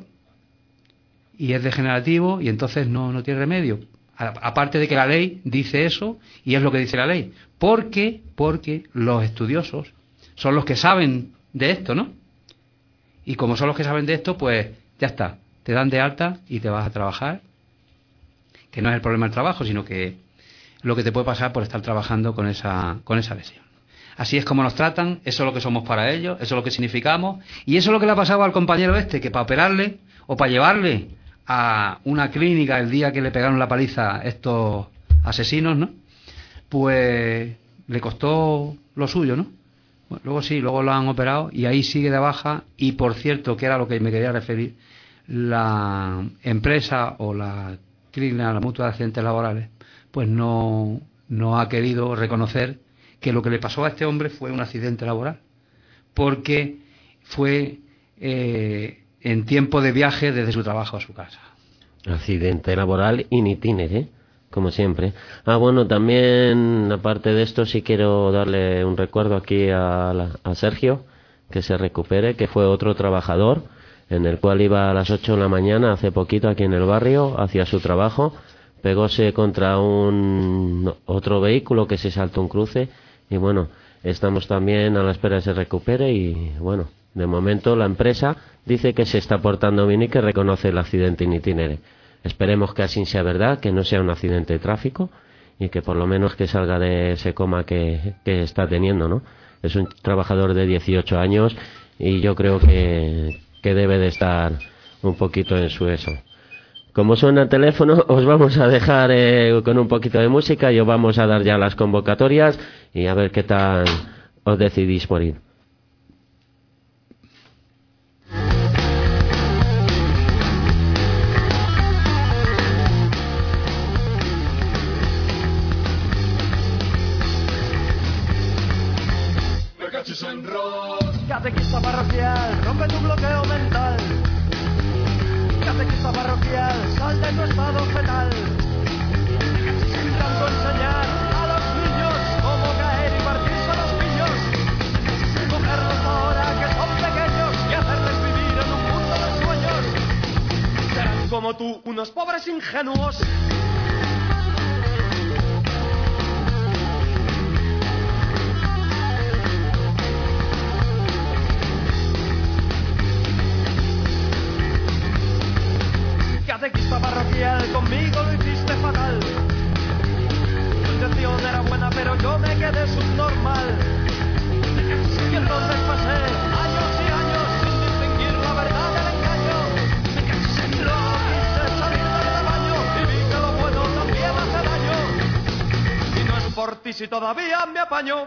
y es degenerativo y entonces no tiene remedio. Aparte de que la ley dice eso, y es lo que dice la ley. Porque los estudiosos son los que saben de esto, ¿no? Y como son los que saben de esto, pues ya está. Te dan de alta y te vas a trabajar. Que no es el problema del trabajo, sino que lo que te puede pasar por estar trabajando con esa lesión. Así es como nos tratan, eso es lo que somos para ellos, eso es lo que significamos, y eso es lo que le ha pasado al compañero este, que para operarle o para llevarle a una clínica el día que le pegaron la paliza estos asesinos, ¿no? Pues le costó lo suyo, ¿no? Bueno, luego lo han operado y ahí sigue de baja. Y por cierto, que era lo que me quería referir, la empresa o la CRILA, la Mutua de Accidentes Laborales, pues no ha querido reconocer que lo que le pasó a este hombre fue un accidente laboral, porque fue en tiempo de viaje desde su trabajo a su casa. Accidente laboral in itinere, como siempre. Bueno, también, aparte de esto, sí quiero darle un recuerdo aquí a Sergio, que se recupere, que fue otro trabajador, en el cual iba a las 8 de la mañana, hace poquito, aquí en el barrio, hacia su trabajo, pegóse contra otro vehículo que se saltó un cruce, y bueno, estamos también a la espera de que se recupere, y bueno, de momento la empresa dice que se está portando bien y que reconoce el accidente in itinere. Esperemos que así sea verdad, que no sea un accidente de tráfico y que por lo menos que salga de ese coma que está teniendo, ¿no? Es un trabajador de 18 años y yo creo que debe de estar un poquito en su eso. Como suena el teléfono, os vamos a dejar con un poquito de música y os vamos a dar ya las convocatorias y a ver qué tal os decidís por ir. Catequista parroquial, rompe tu bloqueo mental. Catequista parroquial, sal de tu estado fetal. Intentando enseñar a los niños cómo caer y partirse a los pillos. Cogerlos ahora que son pequeños y hacerles vivir en un mundo de sueños. Serán como tú, unos pobres ingenuos. Catequista parroquial, conmigo lo hiciste fatal. Tu intención era buena, pero yo me quedé subnormal. Y entonces pasé años y años sin distinguir la verdad del engaño. No quise salir del rebaño y vi que lo bueno también hace daño. Y no es por ti si todavía me apaño.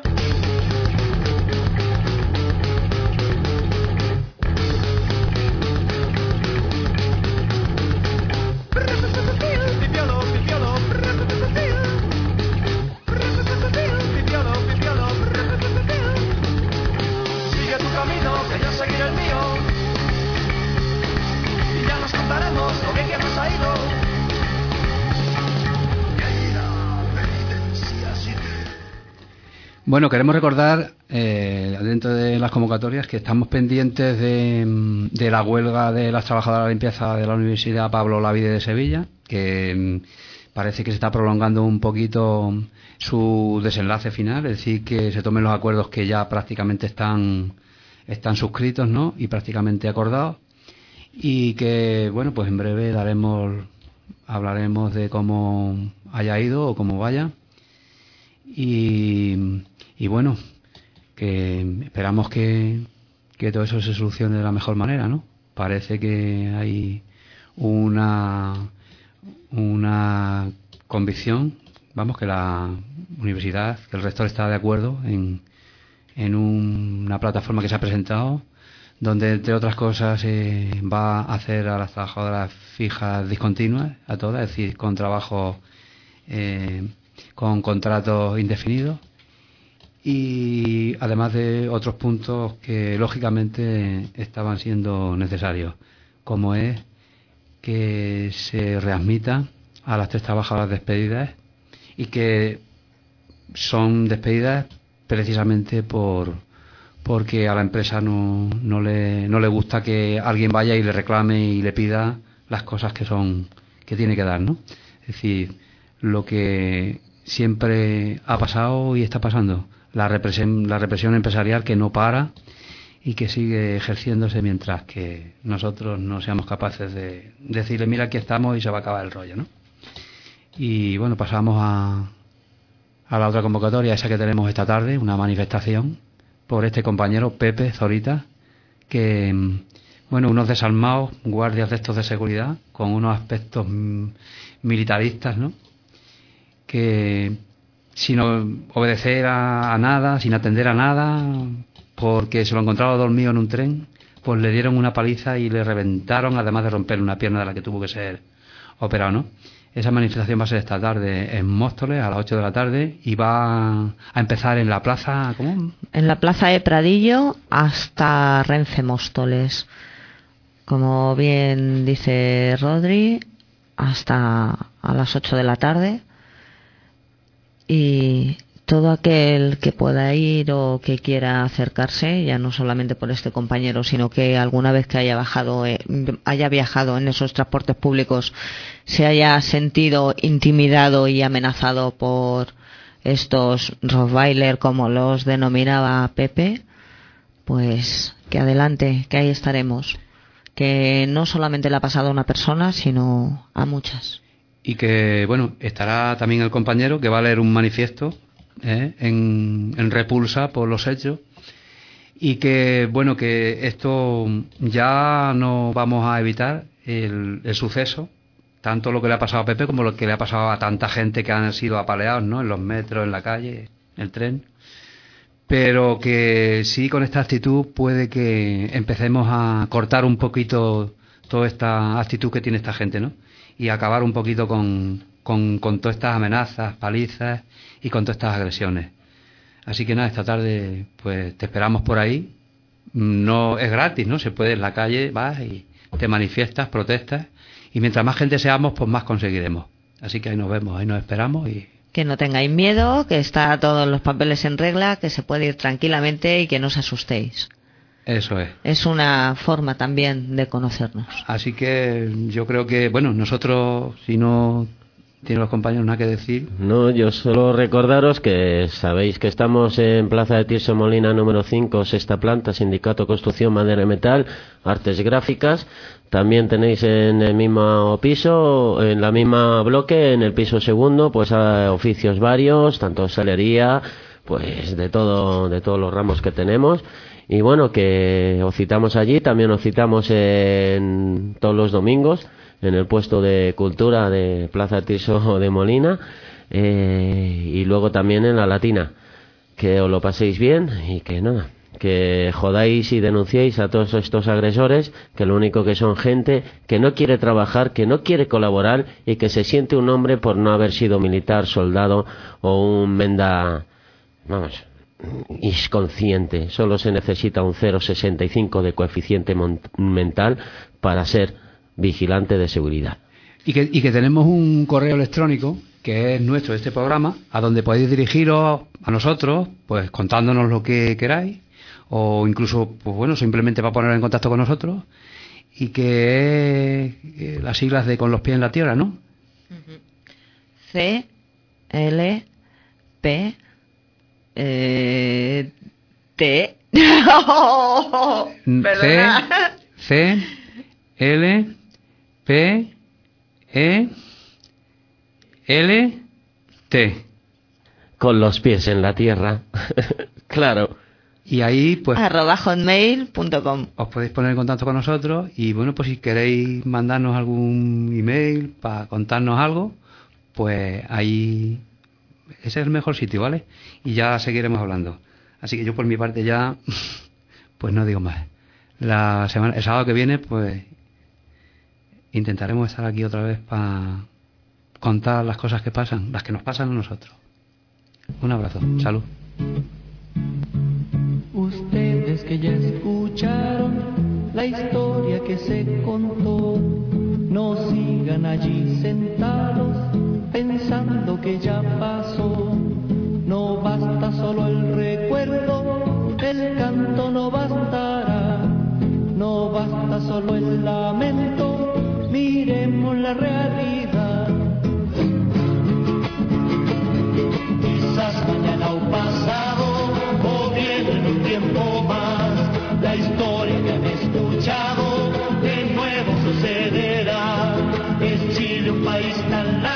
Sigue tu camino, que yo seguiré el mío. Y ya nos contaremos lo bien que nos ha ido. Bueno, queremos recordar dentro de las convocatorias que estamos pendientes de la huelga de las trabajadoras de limpieza de la Universidad Pablo Olavide de Sevilla, que parece que se está prolongando un poquito su desenlace final, es decir, que se tomen los acuerdos que ya prácticamente están suscritos, ¿no? Y prácticamente acordados, y que, bueno, pues en breve hablaremos de cómo haya ido o cómo vaya, y bueno, que esperamos que todo eso se solucione de la mejor manera, ¿no? Parece que hay una convicción, vamos, que la universidad, que el rector está de acuerdo en una plataforma que se ha presentado, donde entre otras cosas va a hacer a las trabajadoras fijas discontinuas, a todas, es decir, con trabajo con contratos indefinidos, y además de otros puntos que lógicamente estaban siendo necesarios, como es que se readmita a las 3 trabajadoras despedidas y que son despedidas precisamente porque a la empresa no le gusta que alguien vaya y le reclame y le pida las cosas que tiene que dar, ¿no? Es decir, lo que siempre ha pasado y está pasando, la represión empresarial que no para y que sigue ejerciéndose mientras que nosotros no seamos capaces de decirle, mira, aquí estamos y se va a acabar el rollo, ¿no? Y bueno, pasamos a la otra convocatoria, esa que tenemos esta tarde, una manifestación por este compañero Pepe Zorita, que, bueno, unos desalmados guardias de estos de seguridad con unos aspectos militaristas, ¿no? Que sin obedecer a nada, sin atender a nada, porque se lo encontraba dormido en un tren, pues le dieron una paliza y le reventaron, además de romperle una pierna de la que tuvo que ser operado, ¿no? Esa manifestación va a ser esta tarde en Móstoles a las 8 de la tarde y va a empezar en la plaza, ¿cómo? En la plaza de Pradillo hasta Renfe Móstoles. Como bien dice Rodri, hasta a las 8 de la tarde. Y todo aquel que pueda ir o que quiera acercarse, ya no solamente por este compañero, sino que alguna vez que haya viajado en esos transportes públicos se haya sentido intimidado y amenazado por estos Rottweiler, como los denominaba Pepe, pues que adelante, que ahí estaremos. Que no solamente le ha pasado a una persona, sino a muchas. Y que, bueno, estará también el compañero que va a leer un manifiesto en repulsa por los hechos, y que, bueno, que esto ya no vamos a evitar el suceso, tanto lo que le ha pasado a Pepe como lo que le ha pasado a tanta gente que han sido apaleados, ¿no? En los metros, en la calle, en el tren. Pero que sí, con esta actitud puede que empecemos a cortar un poquito toda esta actitud que tiene esta gente, ¿no? Y acabar un poquito con todas estas amenazas, palizas y con todas estas agresiones. Así que nada, esta tarde pues te esperamos por ahí. No es gratis, ¿no? Se puede en la calle, vas y te manifiestas, protestas, y mientras más gente seamos, pues más conseguiremos. Así que ahí nos vemos, ahí nos esperamos. Y que no tengáis miedo, que está todos los papeles en regla, que se puede ir tranquilamente y que no os asustéis. Eso es. Es una forma también de conocernos. Así que yo creo que, bueno, nosotros, si no tienen los compañeros nada que decir. No, yo solo recordaros que sabéis que estamos en Plaza de Tirso Molina número 5, sexta planta, Sindicato Construcción, Madera y Metal, Artes Gráficas. También tenéis en el mismo piso, en la misma bloque, en el piso segundo, pues oficios varios, tanto hostelería, pues de todos los ramos que tenemos. Y bueno, que os citamos allí, también os citamos en todos los domingos en el puesto de cultura de Plaza Tirso de Molina, y luego también en la Latina. Que os lo paséis bien y que nada, que jodáis y denunciéis a todos estos agresores, que lo único que son gente que no quiere trabajar, que no quiere colaborar y que se siente un hombre por no haber sido militar, soldado o un inconsciente. Solo se necesita un 0,65 de coeficiente mental para ser vigilante de seguridad. Y que tenemos un correo electrónico que es nuestro, este programa, a donde podéis dirigiros a nosotros, pues contándonos lo que queráis, o incluso, pues bueno, simplemente para poner en contacto con nosotros, y que es las siglas de Con los pies en la tierra, ¿no? C L P T C L P L T. Con los pies en la tierra. Claro. Y ahí pues @hotmail.com. os podéis poner en contacto con nosotros, y bueno, pues si queréis mandarnos algún email para contarnos algo, pues ahí ese es el mejor sitio, ¿vale? Y ya seguiremos hablando. Así que yo por mi parte ya pues no digo más. El sábado que viene pues intentaremos estar aquí otra vez para contar las cosas que pasan, las que nos pasan a nosotros. Un abrazo, salud. Ustedes que ya escucharon la historia que se contó, no sigan allí sentados pensando que ya pasó. No basta solo el recuerdo, el canto no bastará. No basta solo el lamento, miremos la realidad. Quizás mañana o pasado, o bien en un tiempo más, la historia que han escuchado de nuevo sucederá. Es Chile un país tan largo